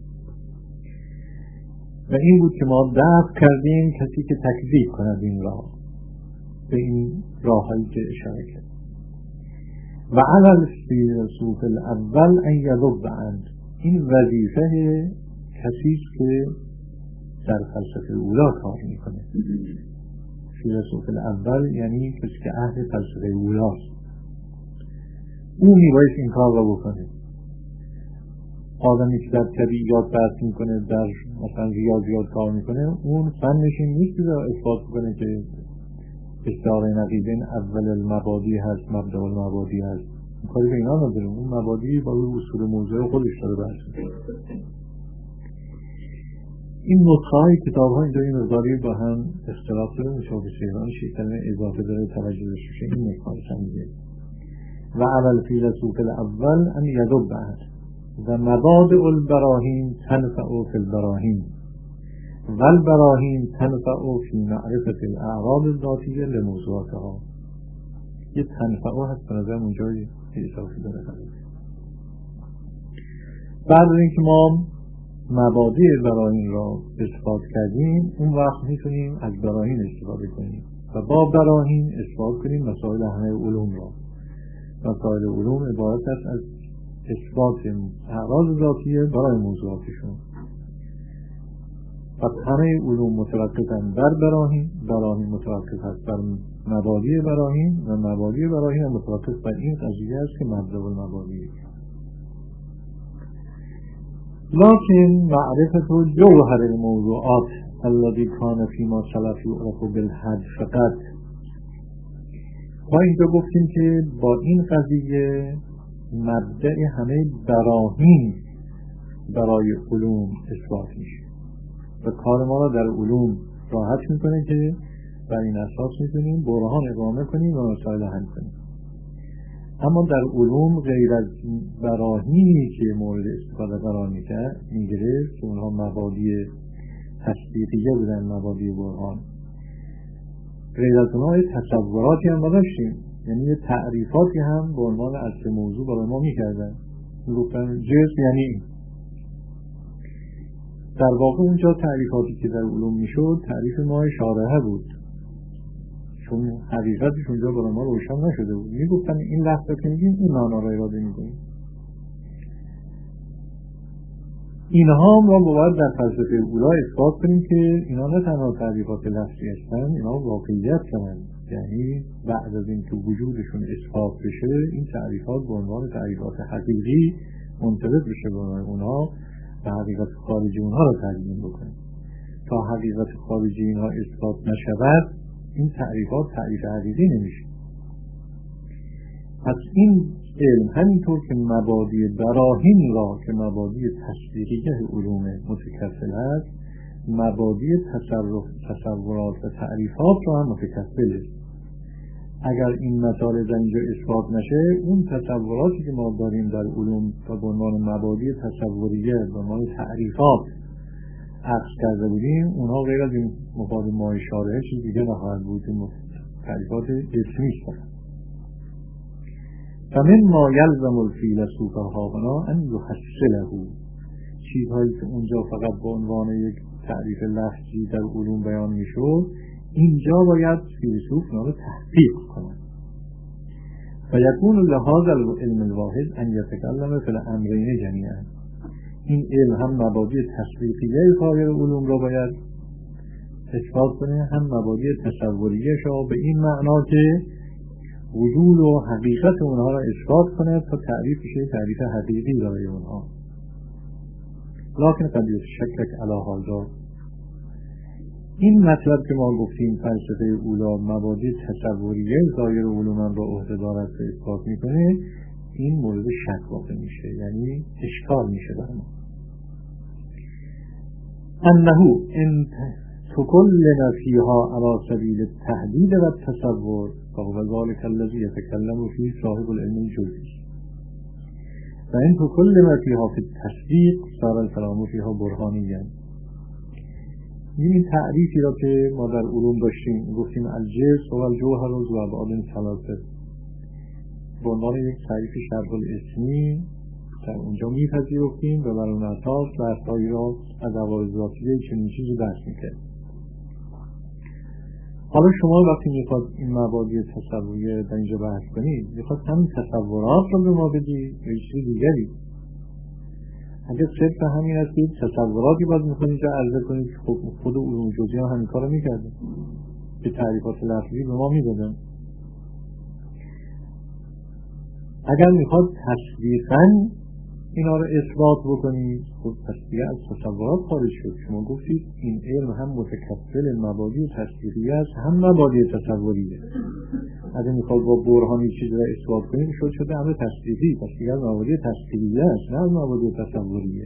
و این بود که ما دفع کردیم کسی که تکذیب کند این راه، به این راهایی که اشاره کرد. و عمل فیلسوف الاول ان یذب عنه، این وظیفه کسی که در فلسفه اولا کار میکنه. فیلسوف الاول یعنی کسی که اهل فلسفه اولاست، او میباید این کار را بکنه. آدمی که در طبیعیات بحث میکنه، در مثلا ریاضیات کار میکنه، اون فنش این نیست که اثبات کنه که استعاره نقیضین اول المبادی هست، مبدأ المبادی هست. کاری به اینا نداره، اون مبادی با اصول موضوع خودش داره بحث میکنه. این نسخه های کتاب ها اینجا این مقداری با هم اختلاف داره، مشابه شیران کلمه اضافه داره توجه داشته باشه. این نسخه ها چنده و اول فیلسوف الاول ان یدب و مبادئ البراهین تنفع فی البراهین و البراهین تنفع فی معرفت الاعراض الذاتیه لموضوعاتها. یه تنفع هست به نظر اونجای اضافه داره. بعد از اینکه ما مبادئ براهین را اثبات کردیم، اون وقت میتونیم از براهین استفاده کنیم و با براهین اثبات کنیم مسائل همه علوم را. مسائل علوم عبارت است از اثبات اعراض ذاتیه برای موضوعاتشون. پس همه علوم متوقفن بر براهین، براهین متوقف است بر مبادئ براهین و مبادئ براهین متوقف بر این قضیه است که مبدأ المبادئ. لكن معرفة جوهر الموضوعات الذي كان فيما سلف يعرف بالحد فقط. ما اینجا گفتیم که با این قضیه مبدأ همه براهین برای علوم اثبات میشه و کار ما را در علوم راحت میکنه که بر این اساس میتونیم برهان اقامه کنیم و مسائل حل کنیم. اما در علوم غیر از براهینی که مورد استفاده قرار میگرفت که اونها مبادئ تصدیقیه بودن، مبادئ برهان، غیر از اونها تصوراتی هم داشتیم، یعنی تعریفاتی هم به عنوان اصل موضوع برای ما میکردن. گفتن جسم یعنی در واقع اونجا تعریفاتی که در علوم میشد تعریف ما شارحه بود، چون حقیقتش اونجا برای ما روشن نشده بود. میگفتن این لحظه که میگیم این معنا را اراده میکنیم. اینها ما باید در فلسفه اولا اثبات کنیم که اینا نه تنها تعریفات لفظی هستن، اینا واقعیت کنن. یعنی بعد از اینکه وجودشون اثبات بشه این تعریفات به عنوان تعریفات حقیقی منطبق بشه به اونها و حقیقت خارجی اونها را تعیین بکنیم. تا حقیقت خارجی اینها اثبات نشود این تعریفات تعریف حقیقی نمیشه. پس این علم همینطور که مبادئ براهین را که مبادئ تصدیقیه علوم متکفل است، مبادئ تصورات و تعریفات را هم متکفل است. اگر این مطالب در اینجا اثبات نشه، اون تصوراتی که ما داریم در علوم تا به عنوان مبادئ تصوریه، به عنوان تعریفات عکس کرده بودیم، اونها غیر از این مفاد ما اشاره چیز دیگه نخواهد بود. این تعریفات اسمی است. فمن ما یلزم الفیلسوف هاهنا ان یحصله، چیزهایی که اونجا فقط به عنوان یک تعریف لفظی در علوم بیان میشد، اینجا باید فیلسوف اونا رو تحقیق کنه. و یکون لهذا العلم الواحد ان یتکلم فی الامرین جمیعا. این علم هم مبادئ تصدیقیه سایر علوم رو باید اثبات کنه، هم مبادئ تصوریه شو به این معنا که وجود و حقیقت اونها را اثبات کنه تا تعریف بشه تعریف حقیقی برای اونها. لکن قد یشکک علی هذا. این مطلب که ما گفتیم فلسفه اولا مبادئ تصوریه سایر علوم را عهده دارد و اثبات میکنه، این مورد شک واقع میشه، یعنی اشکال میشه برای ما. انه ان تکلم فیها علی سبیل التحدید و التصور فهو ذلك الذی یتکلم فیه صاحب العلم الجزئی و ان تکلم فیها فی التصدیق صار الكلام فیها برهانیا. این تعریفی را که ما در علوم داشتیم، گفتیم الجسم و الجوهر و ذو ابعاد ثلاثه، به عنوان یک تعریف شرط الاسمی در اونجا میپذیرفتیم و بر اون اساس بحث‌هایی را از عوارض ذاتیه چنین چیزی بحث میکرد. حالا شما وقتی میخواد این مبادئ تصوریه در اینجا بحث کنید، میخواد همین تصورات رو به ما بدید یا چیز دیگری؟ اگر صرف همین است که تصوراتی باید میخواد اینجا عرضه کنید، خود علوم جزئی هم همین کار رو میکرده به تعریفات لفظی به ما میدادن. اگر میخواد تصدیقاً اینا رو اثبات بکنید، خب پس دیگه از تصورات خارج شد. شما گفتید این علم هم متکفل مبادی تصویریه است، هم مبادی تصوریه. اگه میخواد با برهانی چیزی رو اثبات کنید شده همه تصویری، پس دیگه مبادی تصویریه است، نه مبادی تصوریه.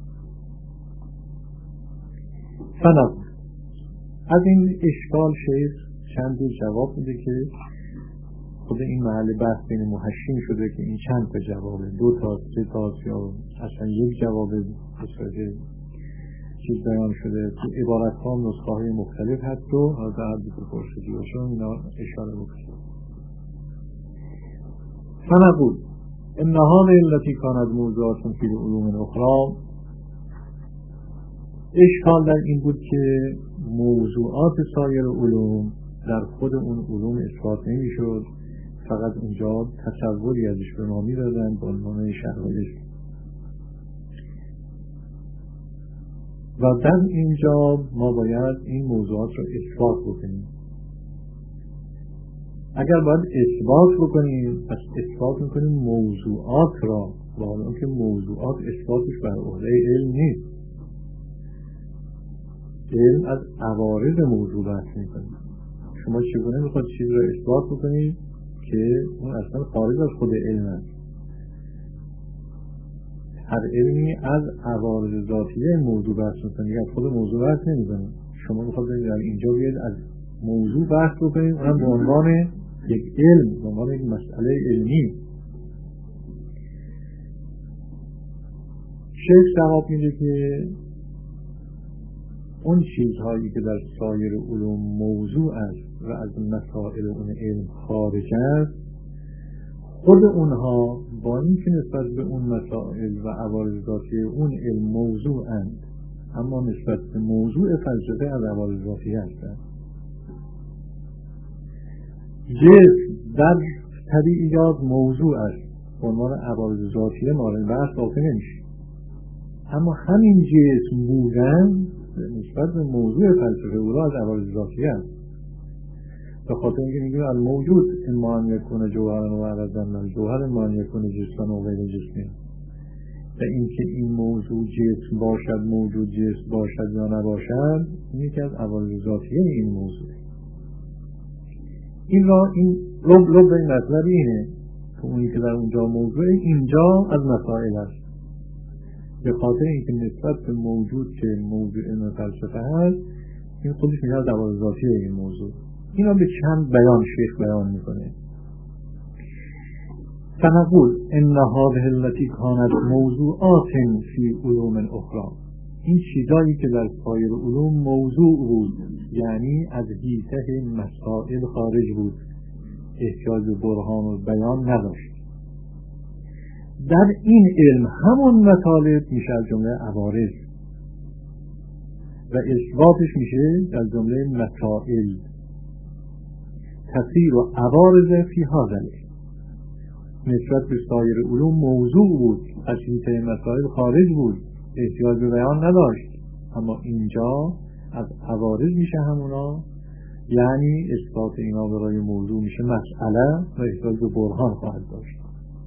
فنق از این اشکال شیخ چند جواب میده که خود این محل بحث بین محشین شده که این چند تا جوابه، 2 تا 3 تا یا اصلا یک جواب به صورت چیز بیان شده. تو عبارت ها نسخه های مختلف هست و از عرضی که پرسیدی باشه اینا اشاره بکنید. فنقول ان هذه التي كانت موضوعات في العلوم الاخرى، اشکال در این بود که موضوعات سایر علوم در خود اون علوم اثبات نمیشد، فقط اونجا تصوری ازش به ما میدادن به عنوان شرایط. و در اینجا ما باید این موضوعات رو اثبات بکنیم. اگر باید اثبات بکنیم پس اثبات میکنیم موضوعات را، و حالا که موضوعات اثباتش بر عهده علم نیست. علم از عوارض موضوع بحث میکنه. شما چگونه میخواد چیز را اثبات بکنید که اون اصلا خارج از خود علم است؟ هر علمی از عوارض ذاتیه موضوع بحث میکنه، از خود موضوع بحث نمیکنه. شما میخواد در اینجا بیاید از موضوع بحث بکنید، اونم به عنوان یک علم، به عنوان یک مسئله علمی. شیخ جواب میده که اون چیزهایی که در سایر علوم موضوع است و از مسائل اون علم خارج است، خود اونها با اینکه نسبت به اون مسائل و عوارض ذاتی اون علم موضوع اند، اما نسبت به موضوع فلسفه از عوارض ذاتی هستند. جسم در طبیعیات موضوع است، به عنوان عوارض ذاتی مورد بحث واقع نمیشه، اما همین جسم بودن نسبت به موضوع فلسفه او را از عوارض ذاتی است. به خاطر اینکه میگیم الموجود اما ان یکون جوهرا و عرضا الجوهر اما ان یکون جسما و غیر جسمی، و اینکه این موضوع جسم باشد، موجود جسم باشد یا نباشد، این یکی از عوارض ذاتی این موضوع. این را این لب این مطلب اینه که اونی که در اونجا موضوع اینجا از مسائل است، به خاطر اینکه نسبت به موجود که موضوع علم فلسفه هست این خودش میشه از عوارض ذاتی این موضوع. اینا به چند بیان شیخ بیان میکنه. فنقول ان هذه التي كانت موضوعات في علوم اخرى، این چیزایی که در سایر علوم موضوع بود، یعنی از حیطه مسائل خارج بود، احتیاج به برهان و بیان نداشت. در این علم همون مطالب میشه از جمله عوارض و اثباتش میشه از جمله مسائل. تصیر و عوارض فی هذا العلم، نسبت به سایر علوم موضوع بود، از حیطه مسائل خارج بود، احتیاج به بیان نداشت، اما اینجا از عوارض میشه همونا، یعنی اثبات اینا برای موضوع میشه مسئله و احتیاج به برهان خواهد داشت.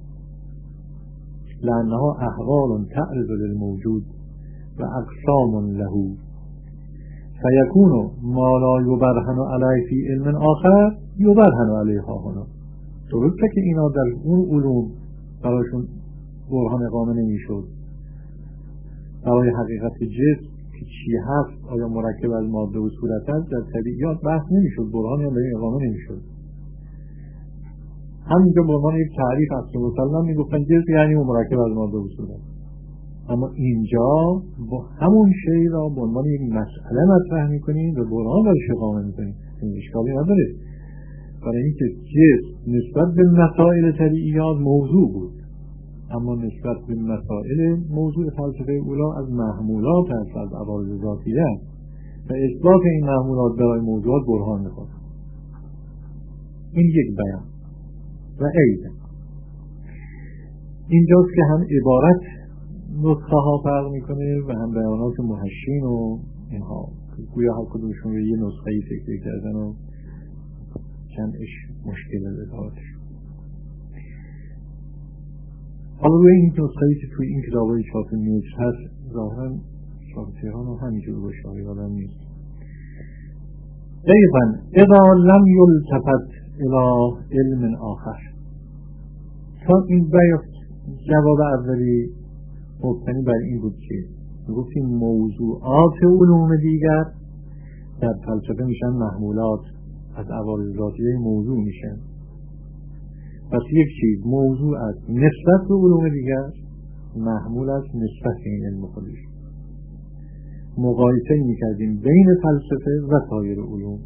لأنها احوال تعرض للموجود و اقسام له فیکون ما لا یبرهن علیه فی علم آخر یبرهن علیها هنا. درسته که اینا در اون علوم برایشون برهان اقامه نمیشد. برای حقیقت جسم که چی هست، آیا مرکب از ماده و صورت هست، در طبیعیات بحث نمیشد، برهان یا برای اقامه نمیشد. همینجا به عنوان یک تعریف هست که مثلا میگفتن جسم یعنی اون مرکب از ماده و صورت، اما اینجا با همون شی را به عنوان یک مسئله مطرح میکنیم و برهان برش اقامه میکنیم. این اشکالی نداره، برای اینکه جسم نسبت به مسائل طبیعیات موضوع بود، اما نسبت به مسائل موضوع فلسفه اولا از محمولات هست، از عوارض ذاتیه و اثبات این محمولات برای موضوعات برهان میخواد. این یک بیان. و ایضا اینجاست که هم عبارت نسخه ها فرق میکنه و هم بیانات محشین و اینها، گویا هر کدومشون به یه نسخه‌ای فکر کردن و جمعش مشکل ذاتش. حالا روی این نسخه‌ای که توی این کتاب‌های چاپ مصر هست ظاهراً چاپ تهران هم همینجور باشه، یادم نیست. دقیقاً اذا لم یلتفت الی علم آخر. تا این بیافت جواب اولی مبتنی بر این بود که گفتیم موضوعات علوم دیگر در فلسفه میشن محمولات، از عوارض ذاتیه موضوع میشن. پس یک چیز موضوع است نسبت به علوم دیگر، محمول است نسبت به این علم خودش. مقایسه میکردیم بین فلسفه و سایر علوم.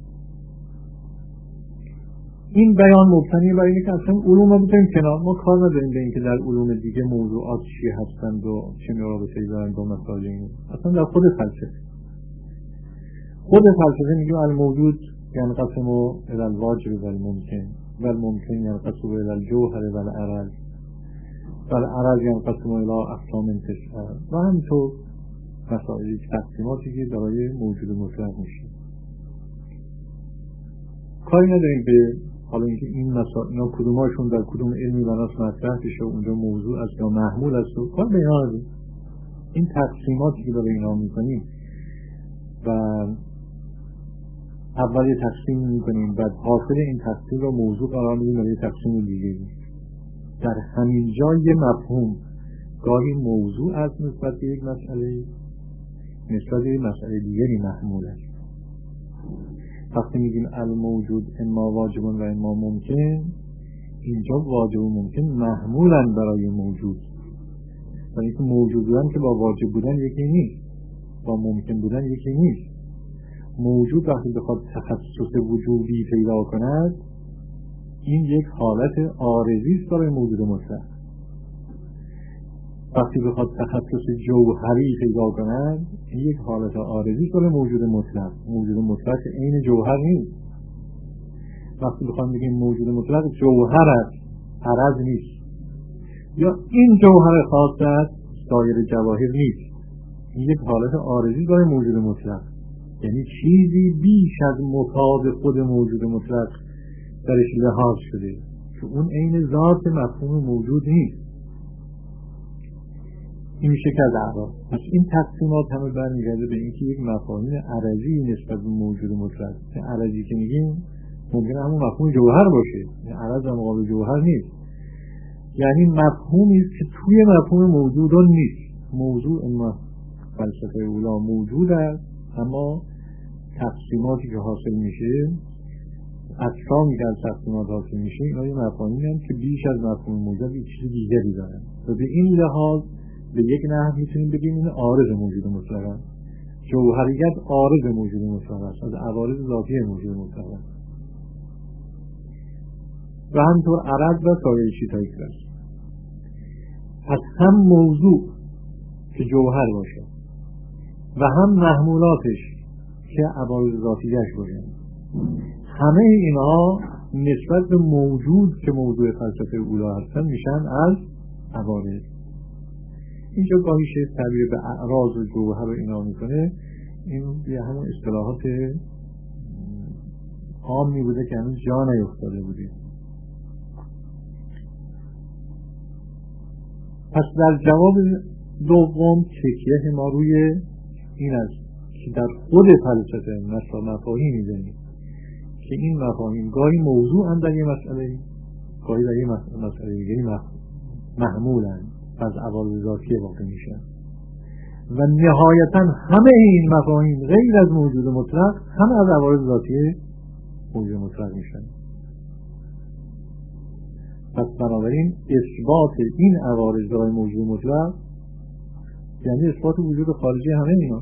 این بیان مبتنی بر اینه که اصلا علوم رو بکنیم کنار، ما کار نداریم به اینکه در علوم دیگه موضوعات چی هستند و چه رابطه‌ای دارن با مسائل این. اصلا در خود فلسفه میگه الموجود ينقسم الى الواجب والممكن والممكن ينقسم الى الجوهر والعرض والعرض ينقسم الى اقسام تسعه و همینطور مسائل تقسیماتی که برای موجود مطلق میشه. کاری نداریم به حالا اینکه این مسائل اینا کدوماشون در کدوم علمی بناس مطرح بشه و اونجا موضوع است یا محمول است و کار به اینا نداریم. این تقسیماتی که برای اینا میکنیم و اول یه تقسیم میکنیم بعد حاصل این تقسیم رو موضوع قرار میدیم برای تقسیم دیگه. در همین جا یه مفهوم گاهی موضوع از نسبت به یک مسئله نسبت به مسئله دیگری محمول است. وقتی میگیم الموجود اما واجب و اما ممکن، اینجا واجب و ممکن محمولن برای موجود، برای اینکه موجود بودن که با واجب بودن یکی نیست، با ممکن بودن یکی نیست. موجود وقتی بخواد تخصص وجودی پیدا کند این یک حالت عارضی است برای موجود مطلق. وقتی بخواد تخصص جوهری پیدا کند این یک حالت عارضی است برای موجود مطلق. موجود مطلق عین جوهر نیست. وقتی بخوام بگیم موجود مطلق جوهر است، عرض نیست، یا این جوهر خاص است سایر جواهر نیست. این یک حالت عارضی برای موجود مطلق، یعنی چیزی بیش از مفاد خود موجود مطلق درش لحاظ شده که اون عین ذات مفهوم موجود نیست. این میشه که از اعراض. پس این تقسیمات همه برمیگرده به اینکه یک مفاهیم عرضی نسبت به موجود مطلق. عرضی که میگیم ممکنه همون مفهوم جوهر باشه، عرض در مقابل جوهر نیست، یعنی مفهومی است که توی مفهوم موجود نیست. موضوع اما فلسفه اولا موجود است، اما تقسیماتی که حاصل میشه، اقسامی که از تقسیمات حاصل میشه، اینا یه مفاهیمی هستند که بیش از مفهوم موجود یک چیز دیگری دارن و به این لحاظ به یک نحو میتونیم بگیم این عارض موجود مطلق است. جوهریت عارض موجود مطلق است، از عوارض ذاتی موجود مطلق است. و همینطور عرض و سایر چیزهایی که هست. پس هم موضوع که جوهر باشه و هم محمولاتش که عوارض ذاتیش باشه، همه اینا نسبت به موجود که موضوع فلسفه اولا هستن میشن از عوارض. اینجا گاهی شیخ تعبیر به اعراض و جوهر رو اینا میکنه، این یه همون اصطلاحات عامی بوده که هنوز جا نیفتاده بوده. پس در جواب دوم تکیه ما روی این است که در خود فلسفه مفاهیمی داریم که این مفاهیم گاهی موضوع هم در یه مسئله، گاهی در یه مسئله دیگری محمول هم از عوارض ذاتی واقع میشن و نهایتا همه این مفاهیم غیر از موجود مطلق همه از عوارض ذاتی موجود مطلق میشن. پس بنابراین اثبات این عوارض برای موجود مطلق یعنی اثبات وجود خارجی همه اینا.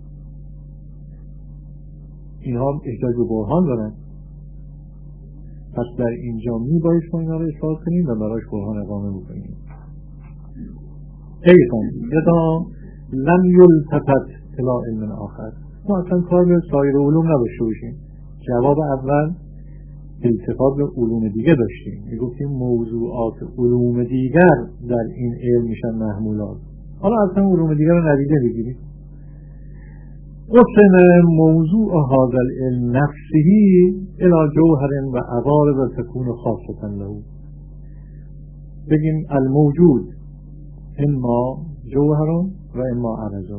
اینها احتیاج به برهان دارن. پس در اینجا میباید ما اینا رو اثبات کنیم و براش برهان اقامه بکنیم. ایضا لذا لم یلتفت الی علم آخر. ما اصلا کار به سایر علوم نداشته باشیم. جواب اول التفات به علوم دیگه داشتیم، میگفتیم موضوعات علوم دیگر در این علم میشن محمولات. حالا اصلا علوم دیگر رو ندیده بگیریم. قسم موضوع هذا العلم نفسه الى جوهر و عوارض تكون خاصة له. بگیم الموجود اما جوهر و اما عرض.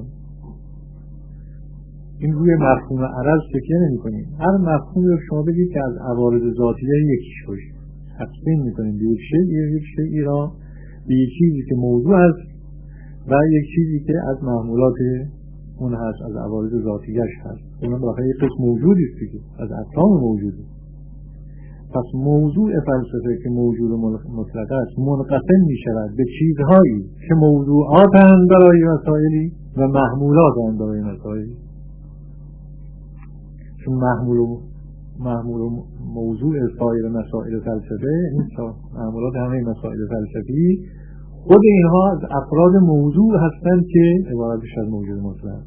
این روی مفهوم عرض تکیه نمی کنیم. هر مفهومی رو شما بگید که از عوارض ذاتیه یکیش باشه، تقسیم می کنیم به یک شیئی را به یک چیزی که موضوع است و یک چیزی که از معمولات اون هست، از عوارض ذاتیه‌اش هست. اون بالاخره یک قسم موجودی است دیگه، از اقسام موجودی. پس موضوع فلسفه که موجود مطلق است منقسم می شود به چیزهایی که موضوعاتند برای مسائلی و محمولاتند برای مسائلی. چون محمول و موضوع سایر مسائل فلسفه، این محمولات همه مسائل فلسفی، خود اینها از افراد موضوع هستند که عبارتش از موجود مطلق.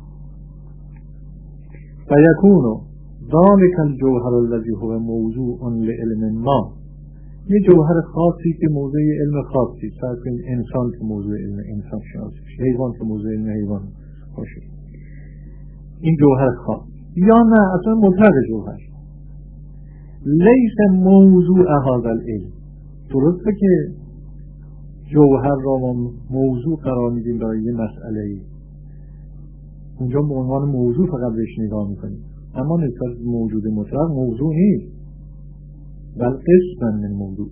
فیکونو ذالک الجوهر الذی هو موضوع لعلم ما، یه جوهر خاصی که موضوع علم خاصی، فرض کنید انسان که موضوع علم انسان شناسی، حیوان که موضوع علم حیوان باشه، این جوهر خاص، یا نه اصلا مطلق جوهر، لیس موضوع هذا العلم. درسته که جوهر را ما موضوع قرار میدیم برای یه مسئله، اونجا به عنوان موضوع فقط بهش نگاه میکنیم، اما نسبت موجود مطلق موضوع نیست، بل قسم من موضوع.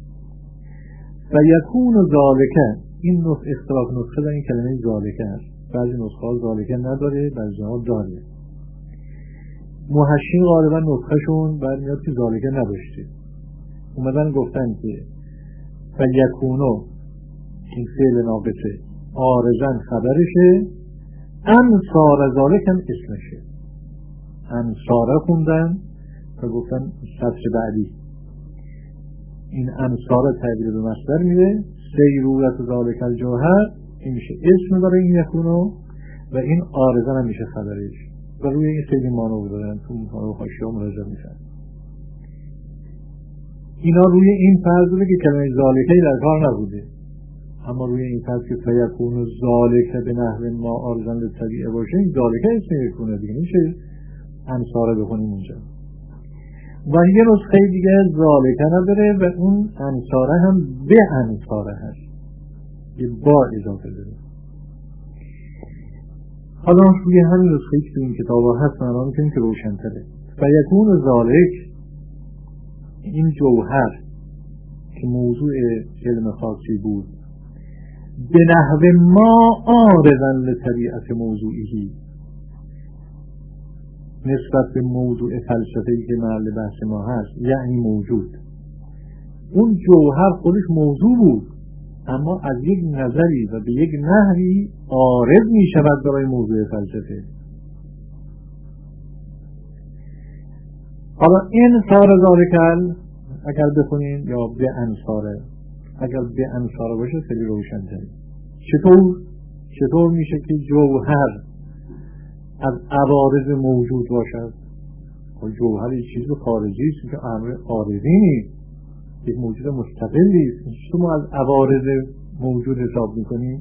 فیکون ذالکه، این اختلاف نسخه در این کلمه ذالکه است. بعضی نسخه ها ذالکه نداره، بعضی ها داره. محشین غالبا نسخهشون برمیاد که ذالکه نداشته، اومدن گفتن که فیکونو این فعل ناقصه، عارضاً خبرشه، انصار ذالک هم اسمشه. انصاره خوندن و گفتن سطر بعدی این انصاره تعبیر به مصدر میره، سیرورت ذالک الجوهر این میشه اسم برای این یکونو و این عارضاً هم میشه خبرش. و روی این خیلی مانو دارن تو مانو حاشیه مراجعه میشن. اینا روی این فرض بوده که کلمه ذالکه در کار نبوده، اما روی این فرض که فیکون ذالکه به نحو ما عارضاً للطبیعه باشه، این ذالکه اسم یکونه دیگه میشه انصاره بخونیم اونجا. و یه نسخه دیگه ذالکه نداره و اون انصاره هم به انصاره هست، یه با اضافه داره. حالا روی همین نسخه‌ای که تو این کتاب هست معنا می‌کنیم که روشن‌تره. فیکون ذالک، این جوهر که موضوع علم خاصی بود، به نحو ما عارضاً لطبیعت موضوعی، نسبت به موضوع فلسفه‌ای که محل بحث ما هست، یعنی موجود. اون جوهر خودش موضوع بود، اما از یک نظری و به یک نحوی عارض می شود برای موضوع فلسفه. حالا انصار ذالکل اگر بخونیم یا به انصاره، اگر به انصاره باشه خیلی روشن تره. چطور میشه که جوهر از عوارض موجود باشد؟ جوهر یک چیز خارجی است که امر عارضی نیست، یک موجود مستقلی است. شما از عوارض موجود حساب میکنیم.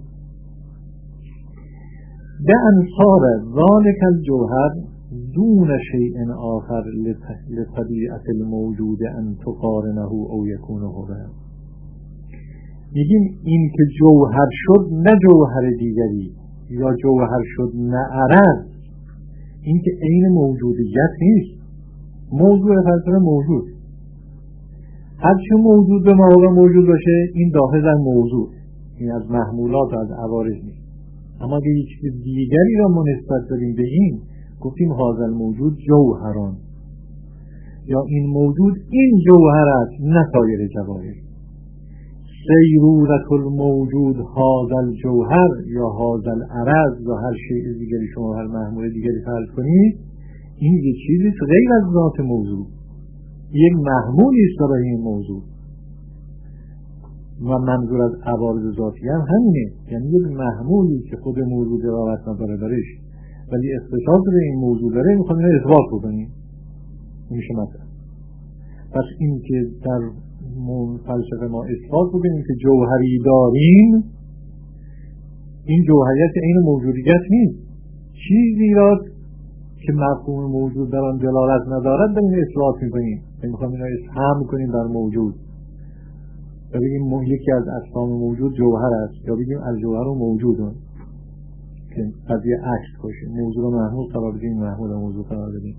به انصار ذالک الجوهر دون شیء آخر لطبیعت الموجود ان تقارنه او یکونه هو. میگیم این که جوهر شد نه جوهر دیگری، یا جوهر شد نه عرض، این که عین موجودیت نیست. موضوع فلسفه موجود، هرچی موجود به ماهور موجود باشه این داخل در موضوع، این از محمولات و از عوارض نیست. اما اگه یک چیز دیگری را ما نسبت داریم به این، گفتیم هذا الموجود جوهران، یا این موجود این جوهر است نه سایر جواهر. سیرورت الموجود هذا الجوهر یا هذا العرض یا هر شیء دیگری شما هر محمول دیگری فرض کنید، این یک چیزی غیر از ذات موضوع، یک محمولی است برای این موضوع. و منظور از عوارض ذاتی هم همینه، یعنی یک محمولی که خود موضوع دراوت نداره درش ولی اختصاص به این موضوع داره، میخوام اینو اثبات بکنیم. میشه مثلا پس این که در فلسفه ما اثبات بکنیم که جوهری داریم، این جوهریت عین موجودیت نیست. چیزی را که مفهوم موجود در آن دلالت ندارد به این اثبات میکنیم، میخوام اینو اسهم کنیم در موجود. یا بگیم یکی از اقسام موجود جوهر است، یا بگیم الجوهر موجودون که قضیه عکس باشه، موضوع رو محمول قرار بدیم، محمول موضوع قرار بدیم.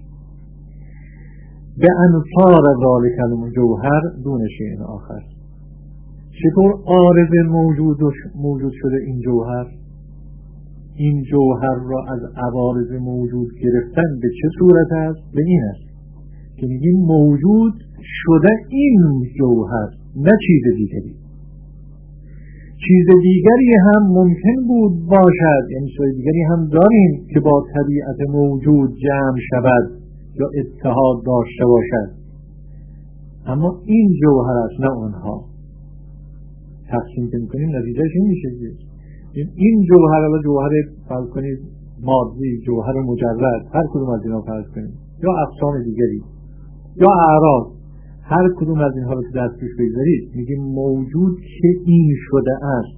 به انصار ذالک الجوهر دون شیء آخر. چطور عارض موجود شده این جوهر؟ این جوهر را از عوارض موجود گرفتن به چه صورت است؟ به این است که میگیم موجود شده این جوهر، نه چیز دیگری. چیز دیگری هم ممکن بود باشد، یعنی چیز دیگری هم داریم که با طبیعت موجود جمع شود یا اتحاد داشته باشد، اما این جوهر است نه آنها. تقسیم که میکنیم نتیجهش این میشه که این جوهر و جوهر فرض کنید مادی، جوهر مجرد، هر کدوم از اینا فرض کنید، یا اقسام دیگری یا اعراض، هر کدوم از اینها رو که دست پیش بگذارید میگیم موجود که این شده است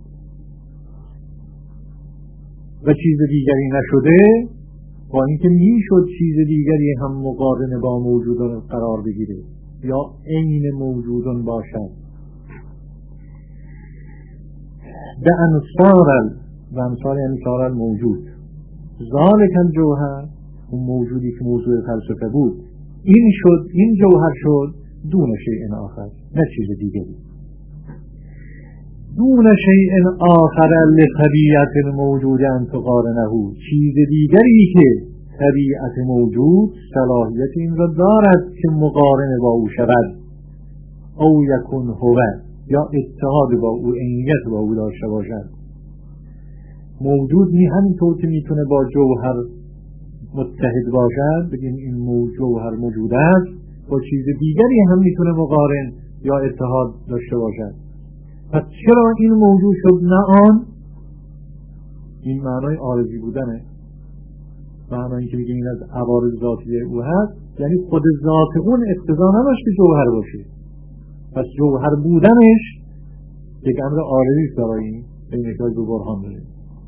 و چیز دیگری نشده، با اینکه میشد چیز دیگری هم مقارن با موجودان قرار بگیره یا عین موجودان باشد. به انصار و انصار یعنی انصار موجود ذالک الجوهر، اون موجودی که موضوع فلسفه بود، این شد، این جوهر شد دون شیء آخر، نه چیز دیگری. دون شیء آخر لطبیعت موجود ان تقارنه، چیز دیگری که طبیعت موجود صلاحیت این را دارد که مقارن با او شود، او یکون هو، یا اتحاد با او، عینیت با او داشته باشد. موجود همینطور که میتونه با جوهر متحد باشد، بگیم این جوهر موجود است، با چیز دیگری هم میتونه مقارن یا اتحاد داشته باشد. پس چرا این موجود شد نه آن؟ این معنای عارضی بودنه، معنایی که بگیم این از عوارض ذاتی او هست، یعنی خود ذات اون اقتضا نداشت که جوهر باشه. پس جوهر بودنش یک امر عارضی است برای این، به این احتیاج به برهان داره.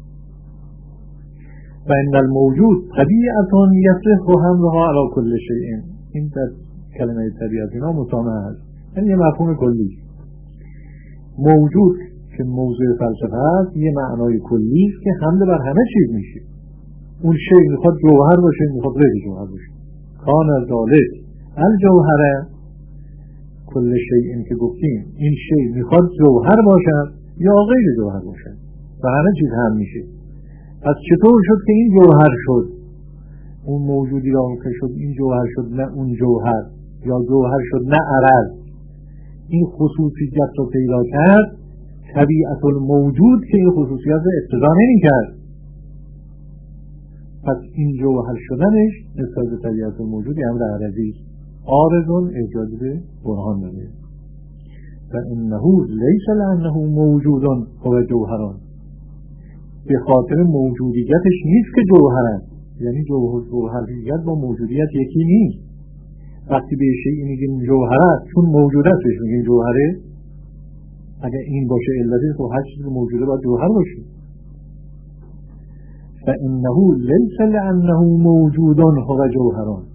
و ان الموجود طبیعتان یصح حملها علی کل شیء، این در کلمه طبیعت اینا مطامع هست، یعنی یه مفهوم کلی. موجود که موضوع فلسفه هست یه معنای کلی است که حمل بر همه چیز میشه. اون شیء میخواد جوهر باشه، میخواد غیر جوهر باشه. کان ذالک الجوهر کل شیء که گفتیم، این شیء میخواد جوهر باشد یا غیر جوهر باشد و همه چیز هم میشه. پس چطور شد که این جوهر شد؟ اون موجودی را که شد این جوهر شد نه اون جوهر، یا جوهر شد نه عرض. این خصوصیت رو پیدا کرد، طبیعت الموجود که این خصوصیت رو اقتضا نمی کرد. پس این جوهر شدنش نسبت به طبیعت الموجود امر عرضی است، عارض احتیاج به برهان داره. فانه لیس لانه موجود هو جوهران، به خاطر موجودیتش نیست که جوهر است، یعنی جوهریت با موجودیت یکی نیست. وقتی به شیء میگیم جوهر است چون موجود است بهش میگیم جوهره. اگر این باشه علتی تو هر چیزی موجوده باید جوهر باشه. فانه لیس لانه موجود هو جوهران،